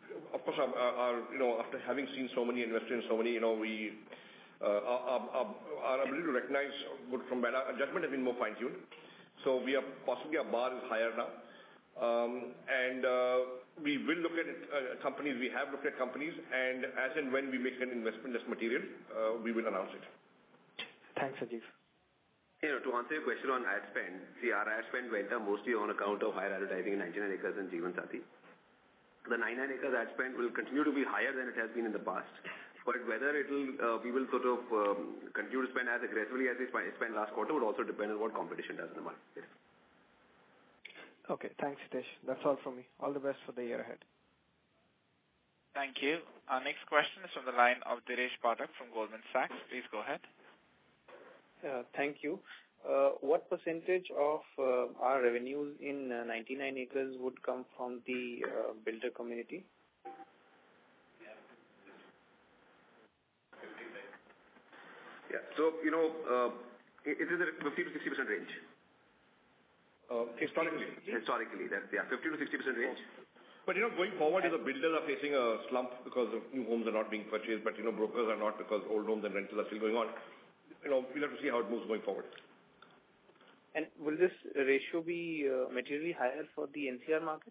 of course, our, our, you know, after having seen so many investors, so many, you know, we, uh, our, our, our ability to recognize good from bad, our judgment has been more fine-tuned. So we are, possibly our bar is higher now. Um, and uh, we will look at uh, companies, we have looked at companies, and as and when we make an investment that's material, uh, we will announce it. Thanks, Ajit. You know, to answer your question on ad spend, see, our ad spend went up mostly on account of higher advertising in ninety-nine acres and Jeevansathi. The ninety-nine acres ad spend will continue to be higher than it has been in the past. But whether it will, uh, we will sort of um, continue to spend as aggressively as we spent last quarter would also depend on what competition does in the market. Okay, thanks, Hitesh. That's all from me. All the best for the year ahead. Thank you. Our next question is from the line of Dinesh Pathak from Goldman Sachs. Please go ahead. Uh, thank you. Uh, what percentage of uh, our revenues in uh, ninety-nine acres would come from the uh, builder community? Yeah. So, you know, uh, it, it is a fifty to sixty percent range. Uh, historically? Historically, that's, yeah, fifty to sixty percent range. But, you know, going forward, the builders are facing a slump because of new homes are not being purchased, but, you know, brokers are not because old homes and rentals are still going on. You know, we'll have to see how it moves going forward. And will this ratio be uh, materially higher for the N C R market?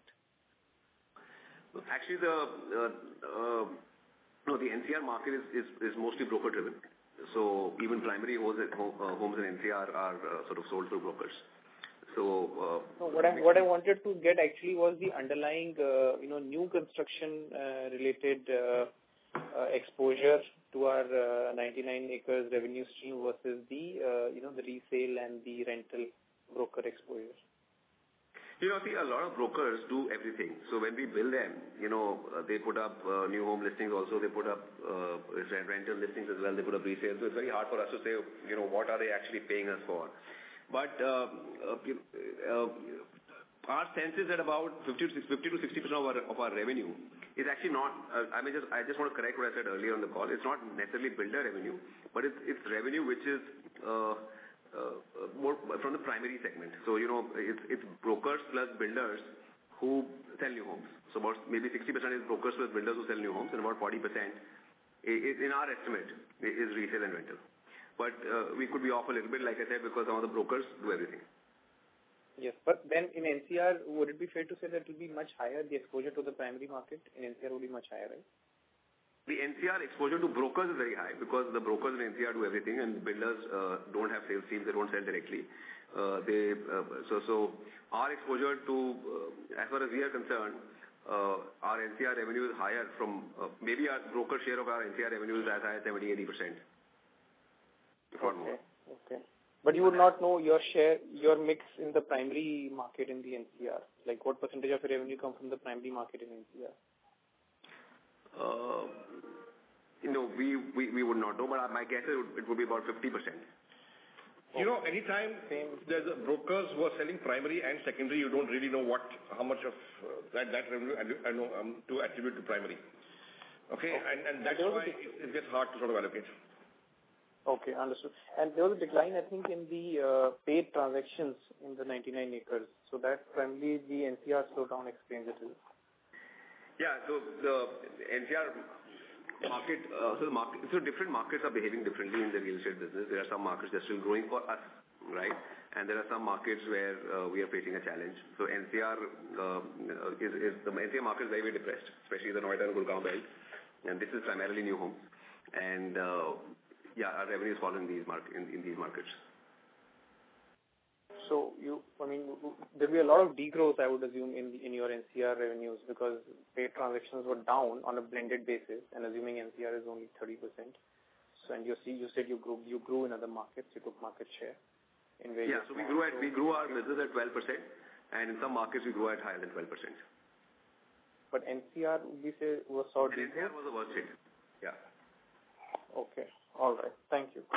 Actually, the uh, uh, no, the N C R market is, is, is mostly broker driven. So even primary homes, uh, homes in N C R are uh, sort of sold through brokers. So uh, no, what I what I wanted to get actually was the underlying uh, you know new construction uh, related uh, uh, exposure to our uh, ninety-nine acres revenue stream versus the uh, you know the resale and the rental broker exposure. You know, see, a lot of brokers do everything. So when we bill them, you know, uh, they put up uh, new home listings also, they put up uh, rental listings as well, they put up resale. So it's very hard for us to say, you know, what are they actually paying us for. But uh, uh, uh, our sense is that about fifty to sixty percent of our, of our revenue is actually not, uh, I mean, just I just want to correct what I said earlier on the call. It's not necessarily builder revenue, but it's, it's revenue which is uh, Uh, more from the primary segment. So, you know, it's, it's brokers plus builders who sell new homes. So about maybe sixty percent is brokers plus builders who sell new homes, and about forty percent is, in our estimate, is resale and rental. But uh, we could be off a little bit, like I said, because some of the brokers do everything. Yes, but then in N C R, would it be fair to say that it will be much higher, the exposure to the primary market in N C R will be much higher, right? The N C R exposure to brokers is very high because the brokers in N C R do everything and builders uh, don't have sales teams, they don't sell directly. Uh, they uh, so so our exposure to, uh, as far as we are concerned, uh, our N C R revenue is higher from, uh, maybe our broker share of our N C R revenue is as high as seventy to eighty percent. Okay, okay. But you would not know your share, your mix in the primary market in the N C R. Like what percentage of your revenue comes from the primary market in N C R? Uh, you know, we, we, we would not know, but my guess is it would, it would be about fifty percent. You know, anytime there's a brokers who are selling primary and secondary, you don't really know what, how much of uh, that, that revenue I know, um, to attribute to primary. Okay, okay. And, and that's why it, it gets hard to sort of allocate. Okay, understood. And there was a decline, I think, in the uh, paid transactions in the ninety-nine acres. So that primarily the N C R slowdown explains it. Yeah, so the N C R market, uh, so the market, so different markets are behaving differently in the real estate business. There are some markets that are still growing for us, right? And there are some markets where uh, we are facing a challenge. So N C R uh, is, is the N C R market is very, very depressed, especially the Noida and Gurgaon belt. And this is primarily new homes. And uh, yeah, our revenue is following these market in, in these markets. So you, I mean, there'll be a lot of degrowth, I would assume, in in your N C R revenues because paid transactions were down on a blended basis, and assuming N C R is only thirty percent. So, and you see, you said you grew, you grew in other markets, you took market share in various. Yeah, so we grew at we grew our business at twelve percent, and in some markets we grew at higher than twelve percent. But N C R, we say, was sort of. N C R was the worst hit. Yeah. Okay. All right. Thank you.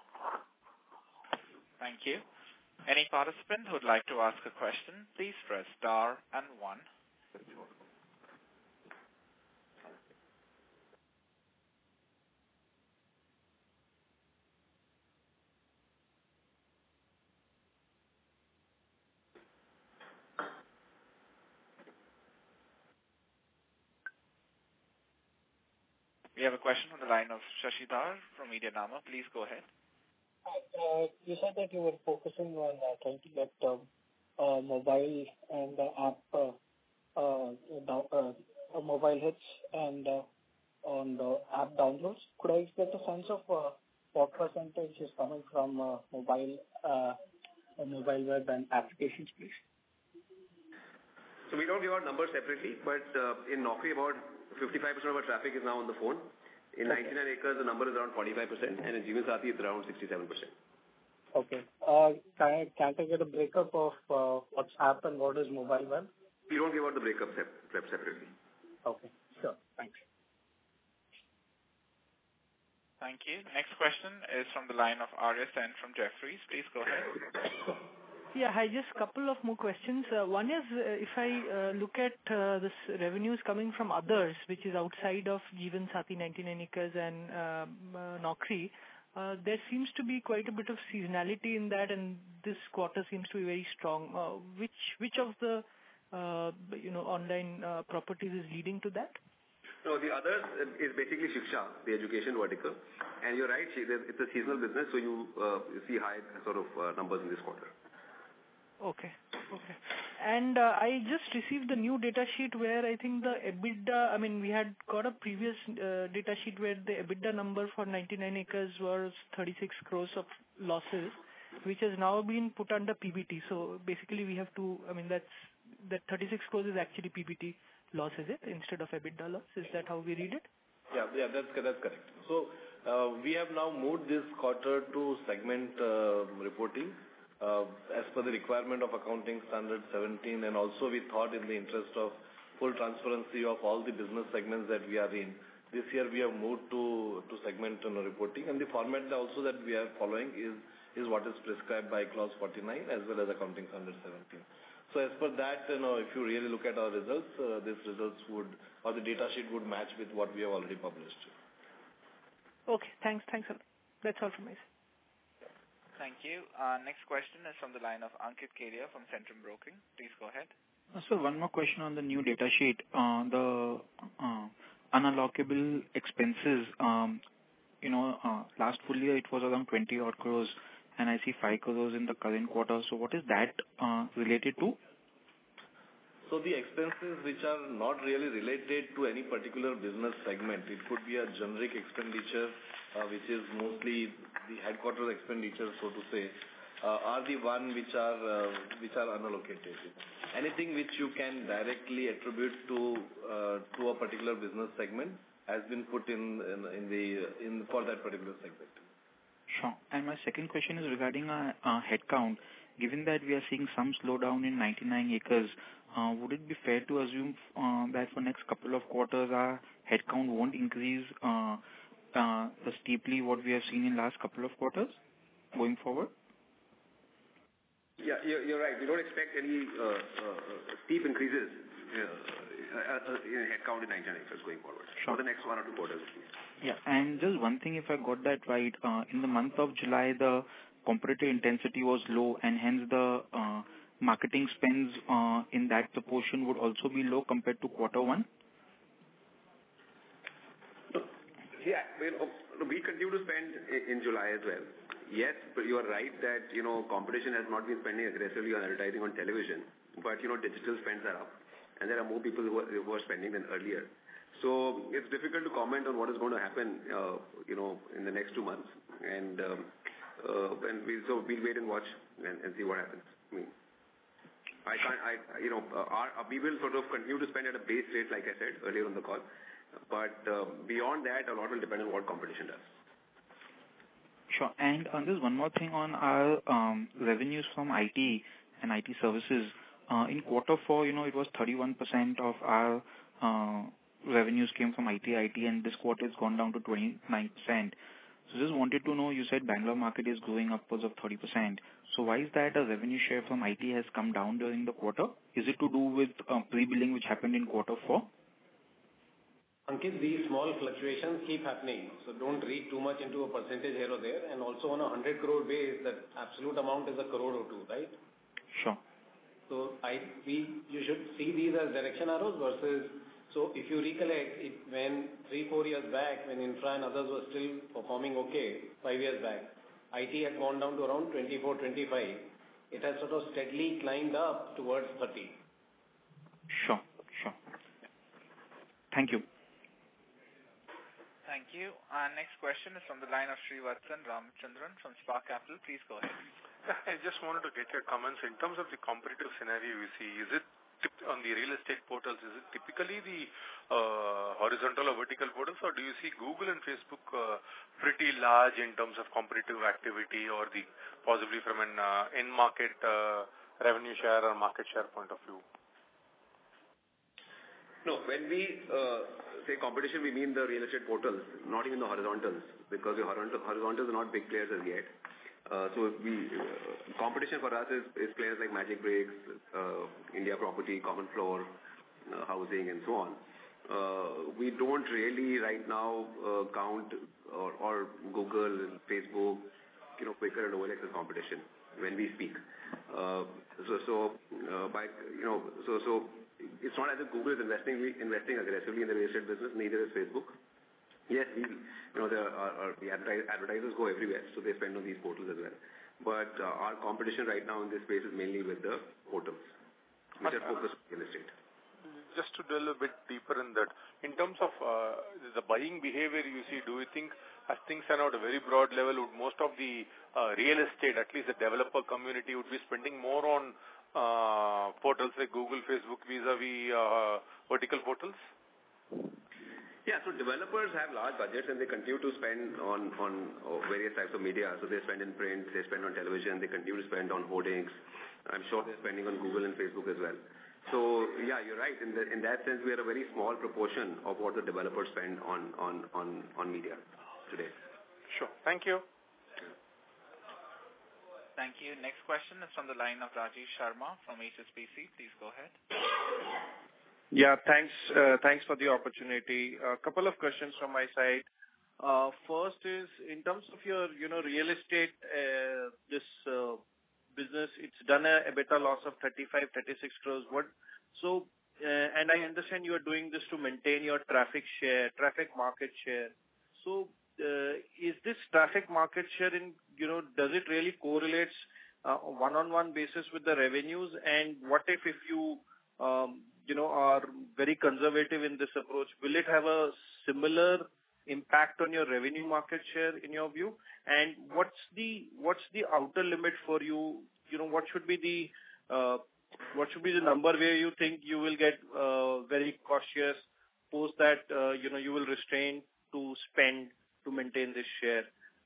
Thank you. Any participant who would like to ask a question, please press star and one. We have a question on the line of Shashidhar from Medianama. Please go ahead. Uh, you said that you were focusing on uh, trying to get um, uh, mobile and uh, app uh, uh, down, uh, uh, mobile hits and uh, on the app downloads. Could I get a sense of uh, what percentage is coming from uh, mobile, uh, mobile web and applications, please? So we don't give out numbers separately, but uh, in Naukri, about fifty-five percent of our traffic is now on the phone. In okay. ninety-nine acres, the number is around forty-five percent, and in Jeevansathi, it's around sixty-seven percent. Okay. Uh, can I, can't I get a breakup of uh, what's app and what is mobile web? We don't give out the breakup sep- separately. Okay. Sure. Thanks. Thank you. Next question is from the line of R S N from Jefferies. Please go ahead. Yeah, hi, just a couple of more questions. Uh, one is, uh, if I uh, look at uh, this revenues coming from others, which is outside of Jeevansathi, ninety-nine acres and uh, uh, Naukri, uh, there seems to be quite a bit of seasonality in that, and this quarter seems to be very strong. Uh, which which of the uh, you know online uh, properties is leading to that? No, the other is basically Shiksha, the education vertical. And you're right, it's a seasonal business, so you, uh, you see high sort of uh, numbers in this quarter. Okay. Okay. And uh, I just received the new data sheet where I think the EBITDA, I mean, we had got a previous uh, data sheet where the EBITDA number for ninety-nine acres was thirty-six crores of losses, which has now been put under P B T. So basically we have to, I mean, that's, that thirty-six crores is actually P B T loss, is it, instead of EBITDA loss? Is that how we read it? Yeah, yeah, that's, that's correct. So uh, we have now moved this quarter to segment uh, reporting. Uh, as per the requirement of Accounting Standard seventeen, and also we thought in the interest of full transparency of all the business segments that we are in, this year we have moved to, to segment uh, reporting, and the format also that we are following is, is what is prescribed by Clause forty-nine as well as Accounting Standard seventeen. So as per that, you know, if you really look at our results, uh, these results would, or the data sheet would match with what we have already published. Okay, thanks, thanks a lot. That's all from my side. Thank you. Uh, next question is from the line of Ankit Kedia from Centrum Broking. Please go ahead. So one more question on the new data sheet. Uh, the uh, unallocable expenses, um, you know, uh, last full year it was around twenty odd crores, and I see five crores in the current quarter. So what is that uh, related to? So the expenses which are not really related to any particular business segment, it could be a generic expenditure, uh, which is mostly the headquarters expenditure, so to say, uh, are the one which are uh, which are unallocated. Anything which you can directly attribute to uh, to a particular business segment has been put in in, in the in for that particular segment. Sure. And my second question is regarding our uh, headcount. Given that we are seeing some slowdown in ninety-nine acres, uh, would it be fair to assume uh, that for next couple of quarters our headcount won't increase uh, uh, steeply what we have seen in last couple of quarters going forward? Yeah, you're, you're right. We don't expect any uh, uh, steep increases uh, uh, in headcount in ninety-nine acres going forward Sure. for the next one or two quarters. Yeah, and just one thing, if I got that right, uh, in the month of July, the competitive intensity was low, and hence the uh, marketing spends uh, in that proportion would also be low compared to quarter one? Yeah, well, we continue to spend in July as well. Yes, but you are right that, you know, competition has not been spending aggressively on advertising on television, but, you know, digital spends are up, and there are more people who are, who are spending than earlier. So it's difficult to comment on what is going to happen, uh, you know, in the next two months. And um, uh, and we so we'll wait and watch and, and see what happens. I mean, I can't, I you know, uh, our, we will sort of continue to spend at a base rate, like I said earlier on the call. But uh, beyond that, a lot will depend on what competition does. Sure. And uh, there's one more thing on our um, revenues from I T and I T services. Uh, in quarter four, you know, it was thirty-one percent of our uh, revenues came from I T, I T, and this quarter it's gone down to twenty-nine percent. So just wanted to know, you said Bangalore market is growing upwards of thirty percent. So why is that a revenue share from I T has come down during the quarter? Is it to do with uh, pre-billing which happened in quarter four? Ankit, these small fluctuations keep happening, so don't read too much into a percentage here or there. And also on a one hundred crore base, that absolute amount is a crore or two, right? Sure. So I we you should see these as direction arrows versus So if you recollect, it, when three, four years back, when infra and others were still performing okay, five years back, I T had gone down to around twenty-four, twenty-five. It has sort of steadily climbed up towards thirty. Sure, sure. Thank you. Thank you. Our next question is from the line of Srivatsan Ramachandran from Spark Capital. Please go ahead. I just wanted to get your comments in terms of the competitive scenario you see. Is it on the real estate portals, is it typically the uh, horizontal or vertical portals, or do you see Google and Facebook uh, pretty large in terms of competitive activity, or the possibly from an uh, end market uh, revenue share or market share point of view? No, when we uh, say competition, we mean the real estate portals, not even the horizontals, because the horizontal, horizontals are not big players as yet. Uh, so we, uh, competition for us is, is players like Magic Breaks, uh, India Property, Common Floor, uh, Housing, and so on. Uh, we don't really right now uh, count or, or Google, Facebook, you know, Quaker and O L X as competition when we speak. Uh, so, so uh, by you know, so so. It's not as if Google is investing investing aggressively in the real estate business, neither is Facebook. Yes, we, you know, the, our, our, the advertisers go everywhere, so they spend on these portals as well. But uh, our competition right now in this space is mainly with the portals, which are focused on real estate. Just to delve a bit deeper in that, in terms of uh, the buying behavior you see, do you think as things are at a very broad level, would most of the uh, real estate, at least the developer community, would be spending more on Uh, portals like Google, Facebook, vis-a-vis uh, vertical portals? Yeah, so developers have large budgets and they continue to spend on, on various types of media. So they spend in print, they spend on television, they continue to spend on hoardings. I'm sure they're spending on Google and Facebook as well. So yeah, you're right. In, the, in that sense, we are a very small proportion of what the developers spend on, on, on, on media today. Sure. Thank you. Thank you. Next question is from the line of Rajesh Sharma from H S B C. Please go ahead. Yeah, thanks. Uh, thanks for the opportunity. A couple of questions from my side. Uh, first is in terms of your, you know, real estate, uh, this uh, business, it's done a EBITDA loss of thirty-five, thirty-six crores. What? So, uh, and I understand you are doing this to maintain your traffic share, traffic market share. So, uh, is this traffic market share in, you know, does it really correlates uh, one-on-one basis with the revenues? And what if, if you, um, you know, are very conservative in this approach, will it have a similar impact on your revenue market share in your view? And what's the, what's the outer limit for you? You know, what should be the, uh, what should be the number where you think you will get uh, very cautious, post that, uh, you know, you will restrain to spend to maintain this share?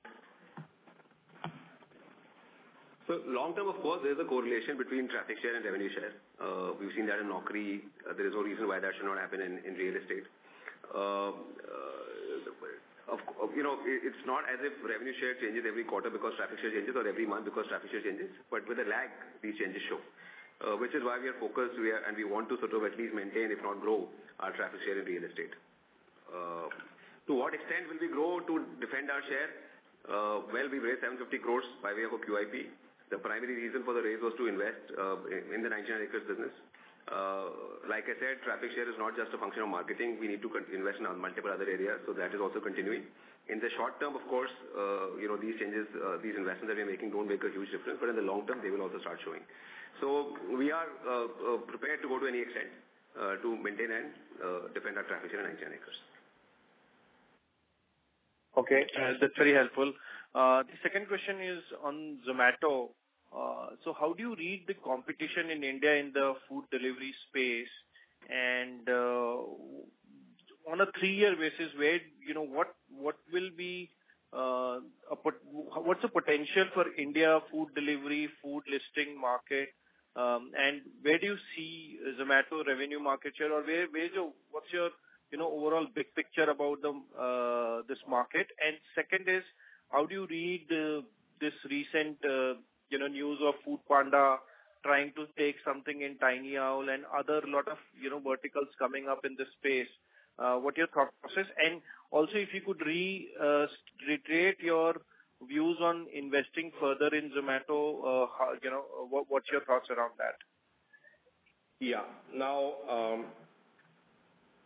So long term, of course, there is a correlation between traffic share and revenue share. Uh, we've seen that in Naukri. Uh, there is no reason why that should not happen in, in real estate. Uh, uh, of, of, you know, it, it's not as if revenue share changes every quarter because traffic share changes, or every month because traffic share changes, but with a lag, these changes show. Uh, which is why we are focused, we are, and we want to sort of at least maintain, if not grow, our traffic share in real estate. Uh, To what extent will we grow to defend our share? Uh, well, we raised seven hundred fifty crores by way of a Q I P. The primary reason for the raise was to invest uh, in the ninety-nine acres business. Uh, like I said, traffic share is not just a function of marketing. We need to invest in multiple other areas, so that is also continuing. In the short term, of course, uh, you know, these changes, uh, these investments that we are making don't make a huge difference, but in the long term, they will also start showing. So we are uh, uh, prepared to go to any extent uh, to maintain and uh, defend our traffic share in ninety-nine acres. Okay, uh, that's very helpful. Uh, the second question is on Zomato. Uh, so how do you read the competition in India in the food delivery space? And uh, on a three-year basis, where, you know, what what will be uh, a pot- what's the potential for India food delivery, food listing market? Um, and where do you see Zomato revenue market share, or where where's your what's your you know, overall big picture about the uh, this market? And second is, how do you read uh, this recent, uh, you know, news of Food Panda trying to take something in Tiny Owl and other lot of, you know, verticals coming up in this space? Uh, what your thought process? And also, if you could re uh, reiterate your views on investing further in Zomato, uh, how, you know, what, what's your thoughts around that? Yeah. Now, um,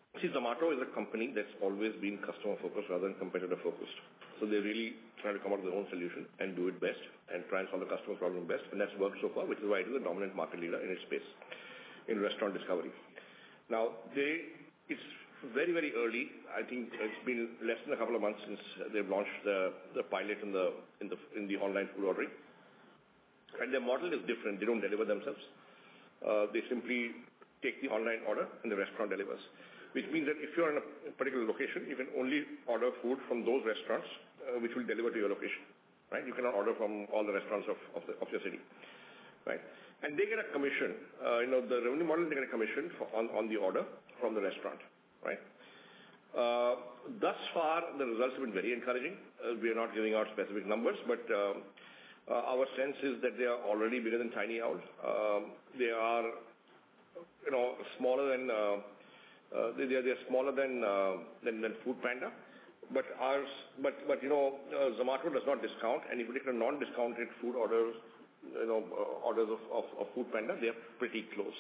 See, Zomato is a company that's always been customer-focused rather than competitor-focused. So they really try to come up with their own solution and do it best and try and solve the customer problem best. And that's worked so far, which is why it is a dominant market leader in its space in restaurant discovery. Now, they it's very, very early. I think it's been less than a couple of months since they've launched the, the pilot in the, in the in the online food ordering. And their model is different. They don't deliver themselves. Uh, they simply take the online order and the restaurant delivers. Which means that if you're in a particular location, you can only order food from those restaurants uh, which will deliver to your location, right? You cannot order from all the restaurants of, of, the, of your city, right? And they get a commission, uh, you know, the revenue model, they get a commission for, on, on the order from the restaurant, right? Uh, thus far, the results have been very encouraging. Uh, we are not giving out specific numbers, but uh, uh, our sense is that they are already bigger than Tiny Owl. Um, they are, you know, smaller than... Uh, Uh, they, they are smaller than, uh, than than Food Panda, but ours, but but you know, uh, Zomato does not discount, and if you take a non-discounted food orders, you know, uh, orders of, of, of Food Panda, they are pretty close.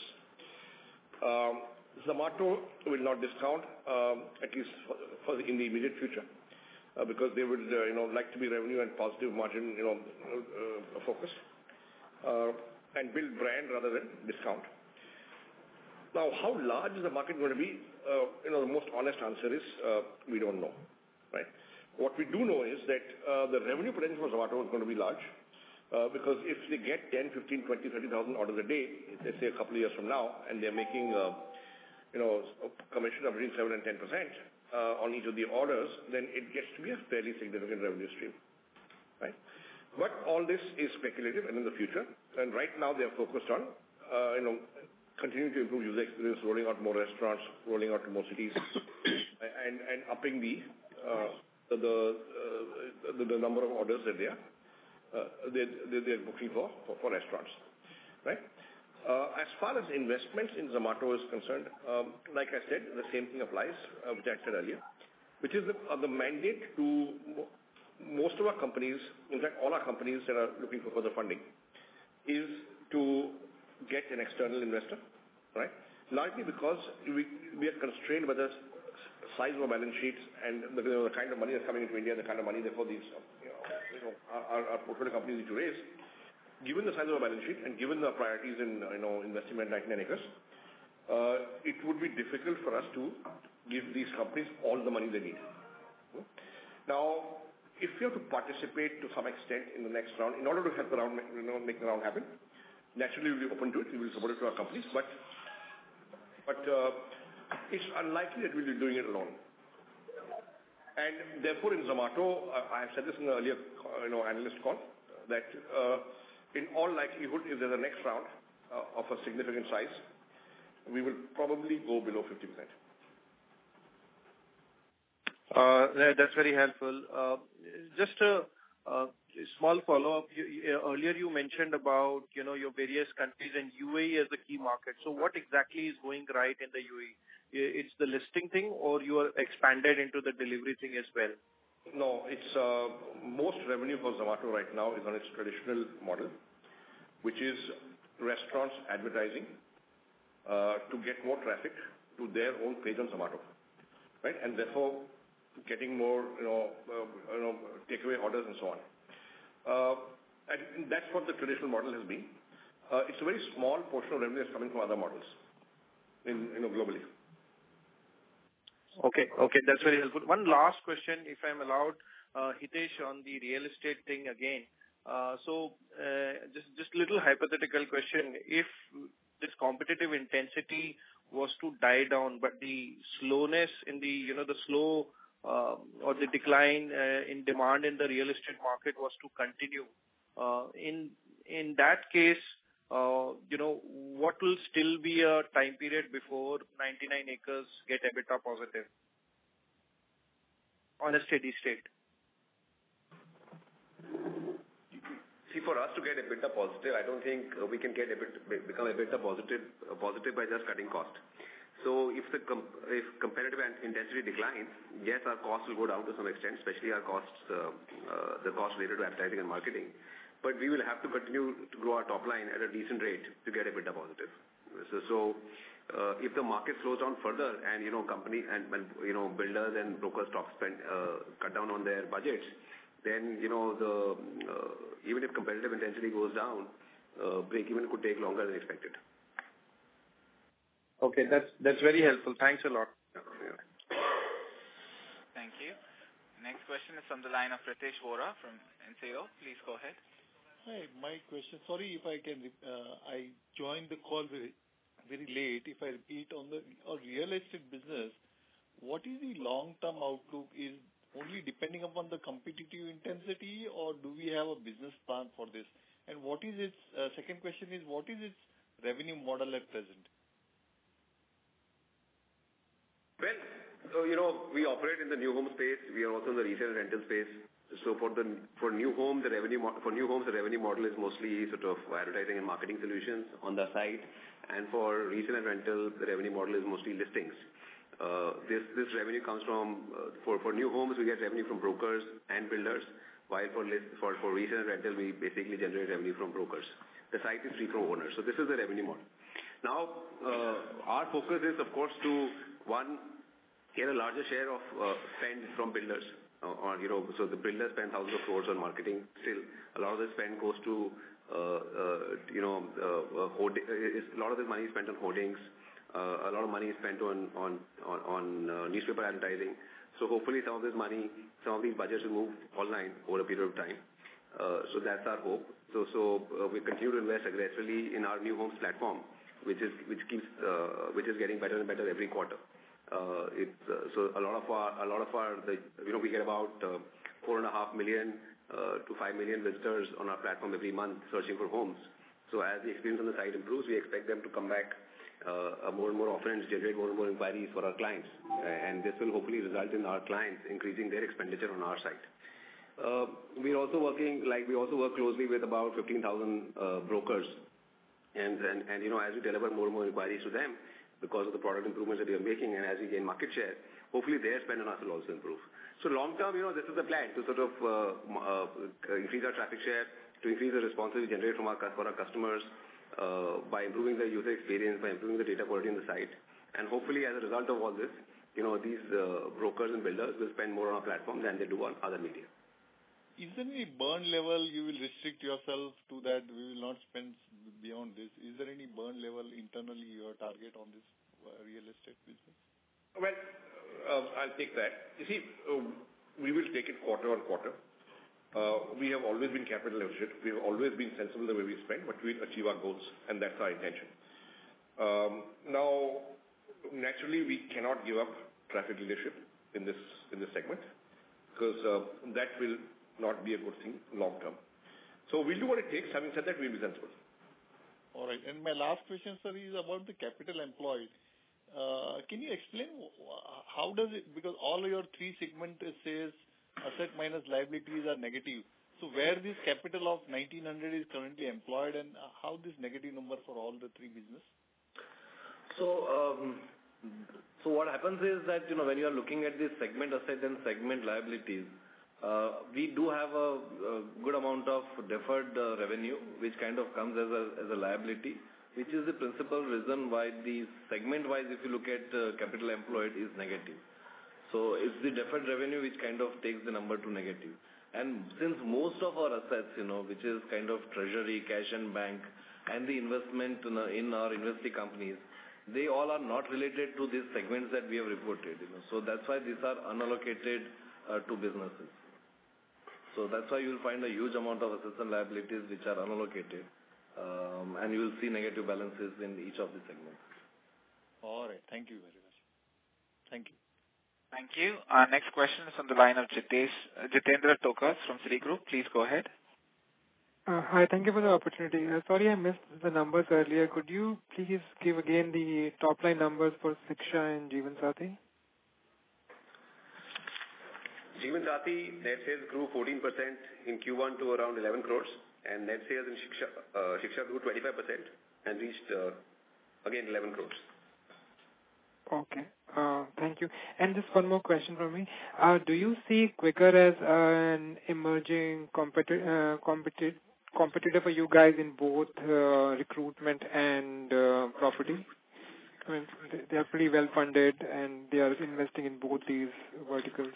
Um, Zomato will not discount, um, at least for, for the, in the immediate future, uh, because they would uh, you know like to be revenue and positive margin you know uh, focused, uh, and build brand rather than discount. Now, how large is the market going to be? Uh, you know, the most honest answer is uh, we don't know, right? What we do know is that uh, the revenue potential for Zomato is going to be large uh, because if they get ten, fifteen, twenty, thirty thousand orders a day, let's say a couple of years from now, and they're making, uh, you know, a commission of between seven and ten percent uh, on each of the orders, then it gets to be a fairly significant revenue stream, right? But all this is speculative and in the future, and right now they are focused on, uh, you know, continuing to improve user experience, rolling out more restaurants, rolling out to more cities, and, and upping the, uh, the, uh, the, the number of orders that they are, uh, they, they, they're booking for, for, for restaurants, right? Uh, as far as investments in Zomato is concerned, um, like I said, the same thing applies, uh, which I said earlier, which is the, uh, the mandate to mo- most of our companies, in fact, all our companies that are looking for further funding, is to get an external investor, right? Largely because we, we are constrained by the size of our balance sheets and the, you know, the kind of money that's coming into India, the kind of money therefore these you know, you know, our, our portfolio companies need to raise. Given the size of our balance sheet and given the priorities in you know investing in ninety-nine acres, uh, it would be difficult for us to give these companies all the money they need. Now, if we have to participate to some extent in the next round, in order to help the round, you know, make the round happen, naturally, we'll be open to it. We will support it to our companies, but but uh, it's unlikely that we'll be doing it alone. And therefore, in Zomato, uh, I have said this in the earlier uh, you know analyst call that uh, in all likelihood, if there's a next round uh, of a significant size, we will probably go below fifty percent. Uh, that's very helpful. Uh, just a uh, small follow-up. You, you, earlier you mentioned about, you know, your various countries and U A E as the key market. So what exactly is going right in the U A E? It's the listing thing or you are expanded into the delivery thing as well? No, it's uh, most revenue for Zomato right now is on its traditional model, which is restaurants advertising uh, to get more traffic to their own page on Zomato, right? And therefore getting more, you know, uh, you know, takeaway orders and so on. Uh, and that's what the traditional model has been. Uh, it's a very small portion of revenue that's coming from other models, in you know globally. Okay, okay, that's very helpful. One last question, if I'm allowed, uh, Hitesh, on the real estate thing again. Uh, so, uh, just just little hypothetical question: if this competitive intensity was to die down, but the slowness in the you know the slow Uh, or the decline uh, in demand in the real estate market was to continue. Uh, in in that case, uh, you know, what will still be a time period before ninety-nine acres get EBITDA positive on a steady state? See, for us to get EBITDA positive, I don't think we can get EBITDA, become EBITDA positive, uh, positive by just cutting cost. So if the com- if competitive intensity declines, yes, our costs will go down to some extent, especially our costs, uh, uh, the costs related to advertising and marketing. But we will have to continue to grow our top line at a decent rate to get EBITDA positive. So, so uh, if the market slows down further and, you know, company and, and you know, builders and brokers stop spend, uh, cut down on their budgets, then, you know, the uh, even if competitive intensity goes down, uh, break-even could take longer than expected. Okay, that's that's very helpful. Thanks a lot. Yeah. Thank you. Next question is from the line of Ritesh Vora from Ensero. Please go ahead. Hi, my question. Sorry if I can. Uh, I joined the call very, very late. If I repeat on the on real estate business, what is the long-term outlook? Is only depending upon the competitive intensity, or do we have a business plan for this? And what is its uh, second question is what is its revenue model at present? Well, so, you know, we operate in the new home space. We are also in the resale and rental space. So for the for new home, the revenue mo- for new homes, the revenue model is mostly sort of advertising and marketing solutions on the site, and for resale and rental, the revenue model is mostly listings. Uh, this this revenue comes from uh, for for new homes we get revenue from brokers and builders, while for list, for for resale and rental we basically generate revenue from brokers. The site is free from owners, so this is the revenue model. Now, uh, our focus is of course to one get a larger share of uh, spend from builders. Uh, or, you know, so the builders spend thousands of crores on marketing. Still, a lot of the spend goes to, uh, uh, you know, uh, uh, hoard- is, a lot of this money is spent on hoardings. Uh, a lot of money is spent on on on, on uh, newspaper advertising. So hopefully, some of this money, some of these budgets will move online over a period of time. Uh, so that's our hope. So so uh, we continue to invest aggressively in our new homes platform, which is which keeps uh, which is getting better and better every quarter. Uh, it's, uh, so a lot of our, a lot of our, the, you know, we get about uh, four and a half million uh, to five million visitors on our platform every month searching for homes. So as the experience on the site improves, we expect them to come back uh, more and more often and generate more and more inquiries for our clients. Uh, and this will hopefully result in our clients increasing their expenditure on our site. Uh, we're also working, like we also work closely with about fifteen thousand uh, brokers. And, and, and, you know, as we deliver more and more inquiries to them, because of the product improvements that we are making, and as we gain market share, hopefully their spend on us will also improve. So long term, you know, this is the plan to sort of uh, uh, increase our traffic share, to increase the responses we generate from our for our customers uh, by improving the user experience, by improving the data quality on the site, and hopefully as a result of all this, you know, these uh, brokers and builders will spend more on our platform than they do on other media. Is there any burn level you will restrict yourself to that we will not spend beyond this? Is there any burn level internally your target on this uh, real estate business? Well, uh, I'll take that. You see, uh, we will take it quarter on quarter. Uh, we have always been capital efficient. We have always been sensible the way we spend, but we'll achieve our goals, and that's our intention. Um, now, naturally, we cannot give up traffic leadership in this in this segment because uh, that will not be a good thing long term. So we'll do what it takes. Having said that, we'll be sensible. All right. And my last question, sir, is about the capital employed. Uh, can you explain how does it, because all your three segments says asset minus liabilities are negative. So where this capital of nineteen hundred is currently employed, and how this negative number for all the three business? So, um, so what happens is that, you know, when you are looking at this segment asset and segment liabilities, Uh, we do have a, a good amount of deferred uh, revenue, which kind of comes as a, as a liability, which is the principal reason why the segment-wise, if you look at uh, capital employed, is negative. So it's the deferred revenue which kind of takes the number to negative. And since most of our assets, you know, which is kind of treasury, cash and bank, and the investment in, uh, in our investing companies, they all are not related to these segments that we have reported. You know, so that's why these are unallocated uh, to businesses. So that's why you will find a huge amount of assets and liabilities which are unallocated, um, and you will see negative balances in each of the segments. All right. Thank you very much. Thank you. Thank you. Our next question is on the line of Jitesh, uh, Jitendra Tokas from Citigroup. Please go ahead. Uh, hi, thank you for the opportunity. Uh, sorry I missed the numbers earlier. Could you please give again the top line numbers for Shiksha and Jeevansathi? Jeevansathi net sales grew fourteen percent in Q one to around eleven crores, and net sales in Shiksha, uh, Shiksha grew twenty-five percent and reached uh, again eleven crores. Okay. Uh, thank you. And just one more question from me. Uh, do you see Quikr as an emerging competi- uh, competi- competitor for you guys in both uh, recruitment and uh, property? I mean, they, they are pretty well funded and they are investing in both these verticals.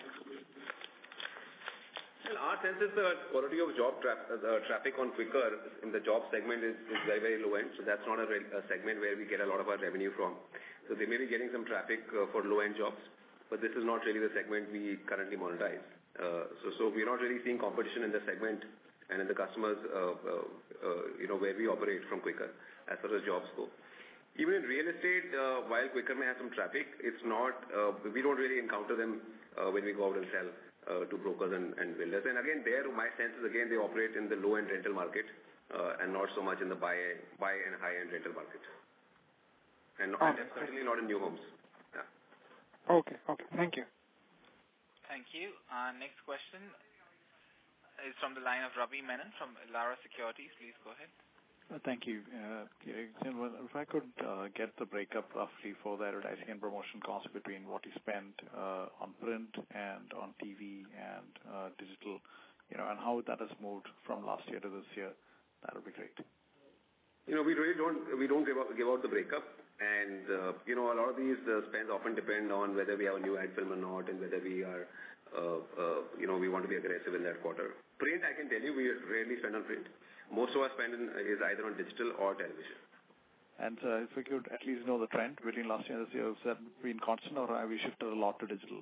Well, our sense is the quality of job tra- uh, the traffic on Quicker in the job segment is, is very, very low end. So that's not a, re- a segment where we get a lot of our revenue from. So they may be getting some traffic uh, for low end jobs, but this is not really the segment we currently monetize. Uh, so, so we're not really seeing competition in the segment and in the customers, uh, uh, uh, you know, where we operate from Quicker as far as jobs go. Even in real estate, uh, while Quicker may have some traffic, it's not, uh, we don't really encounter them uh, when we go out and sell uh, to brokers and, and builders. And again, there, my sense is, again, they operate in the low-end rental market uh, and not so much in the buy, buy and high-end rental market. And, not, Okay. and certainly not in new homes. Yeah. Okay, okay. Thank you. Thank you. Uh, next question is from the line of Ravi Menon from Elara Securities. Please go ahead. Uh, Thank you. Uh, yeah, If I could uh, get the breakup roughly for the advertising and promotion costs between what you spent uh, on print and on T V and uh, digital, you know, and how that has moved from last year to this year, that would be great. You know, we really don't we don't give out, give out the breakup, and uh, you know, a lot of these uh, spends often depend on whether we have a new ad film or not, and whether we are, uh, uh, you know, we want to be aggressive in that quarter. Print, I can tell you, we rarely spend on print. Most of our spend in, is either on digital or television. And uh, if we could at least know the trend between last year and this year, has that been constant, or have we shifted a lot to digital?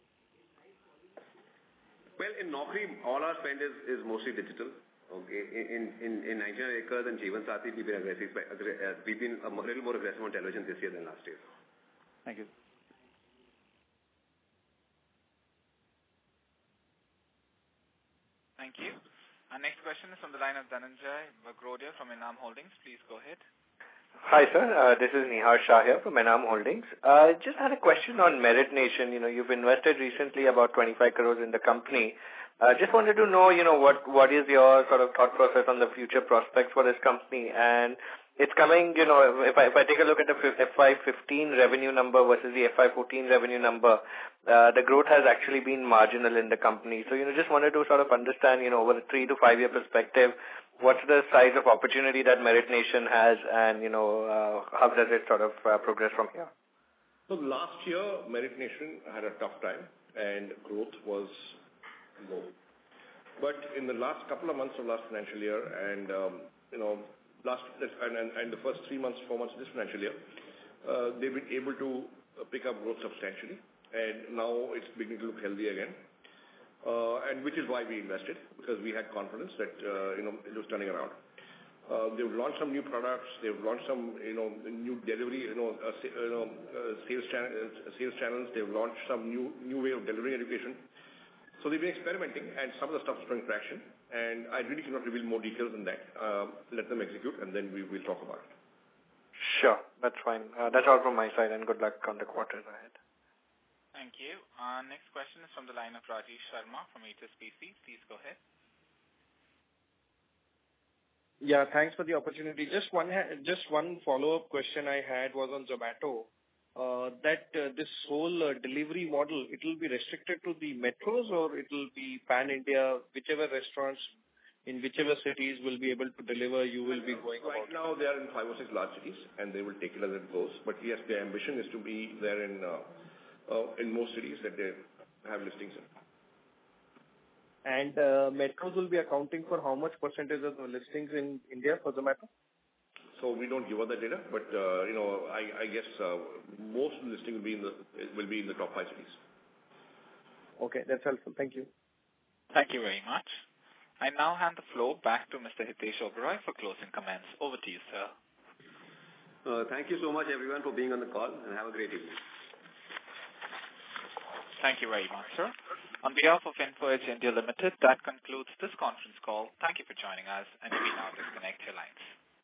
Well, in Naukri, all our spend is, is mostly digital. Okay, in in in ninety-nine acres and Jeevan Sathi, we've been aggressive. Uh, we've been a little more aggressive on television this year than last year. Thank you. Thank you. Our next question is from the line of Dhananjay Bagrodia from Enam Holdings. Please go ahead. Hi, sir. Uh, this is Nihar Shah here from Enam Holdings. I uh, just had a question on Merit Nation. You know, you've invested recently about twenty-five crores in the company. Uh, just wanted to know, you know, what, what is your sort of thought process on the future prospects for this company? And it's coming, you know, if I, if I take a look at the F Y fifteen revenue number versus the F Y fourteen revenue number, uh, the growth has actually been marginal in the company. So, you know, just wanted to sort of understand, you know, over a three to five year perspective, what's the size of opportunity that Merit Nation has, and, you know, uh, how does it sort of uh, progress from here? So last year, Merit Nation had a tough time and growth was low. But in the last couple of months of last financial year and, um, you know, last and, and, and the first three months, four months of this financial year, uh, they've been able to pick up growth substantially. And now it's beginning to look healthy again. Uh, and which is why we invested, because we had confidence that, uh, you know, it was turning around. Uh, they've launched some new products. They've launched some, you know, new delivery, you know, uh, you know uh, sales, chan- uh, sales channels. They've launched some new new way of delivering education. So they've been experimenting, and some of the stuff is showing traction. And I really cannot reveal more details than that. Uh, let them execute, and then we will talk about it. Sure, that's fine. Uh, that's all from my side, and good luck on the quarters ahead. Thank you. Our next question is from the line of Rajesh Sharma from H S B C. Please go ahead. Yeah, thanks for the opportunity. Just one ha- just one follow-up question I had was on Zomato. Uh, that uh, this whole uh, delivery model, it will be restricted to the metros, or it will be pan-India, whichever restaurants in whichever cities will be able to deliver, you will be going Right about. now, they are in five or six large cities, and they will take it as it goes. But yes, their ambition is to be there in uh, uh, in most cities that they have listings in. And uh, metros will be accounting for how much percentage of the listings in India for Zomato? So we don't give out that data, but uh, you know, I, I guess uh, most of the listing will be in the will be in the top five cities. Okay, that's helpful. Thank you. Thank you very much. I now hand the floor back to Mister Hitesh Oberoi for closing comments. Over to you, sir. Uh, thank you so much, everyone, for being on the call, and have a great evening. Thank you very much, sir. On behalf of Info Edge India Limited, that concludes this conference call. Thank you for joining us, and you may now disconnect your lines.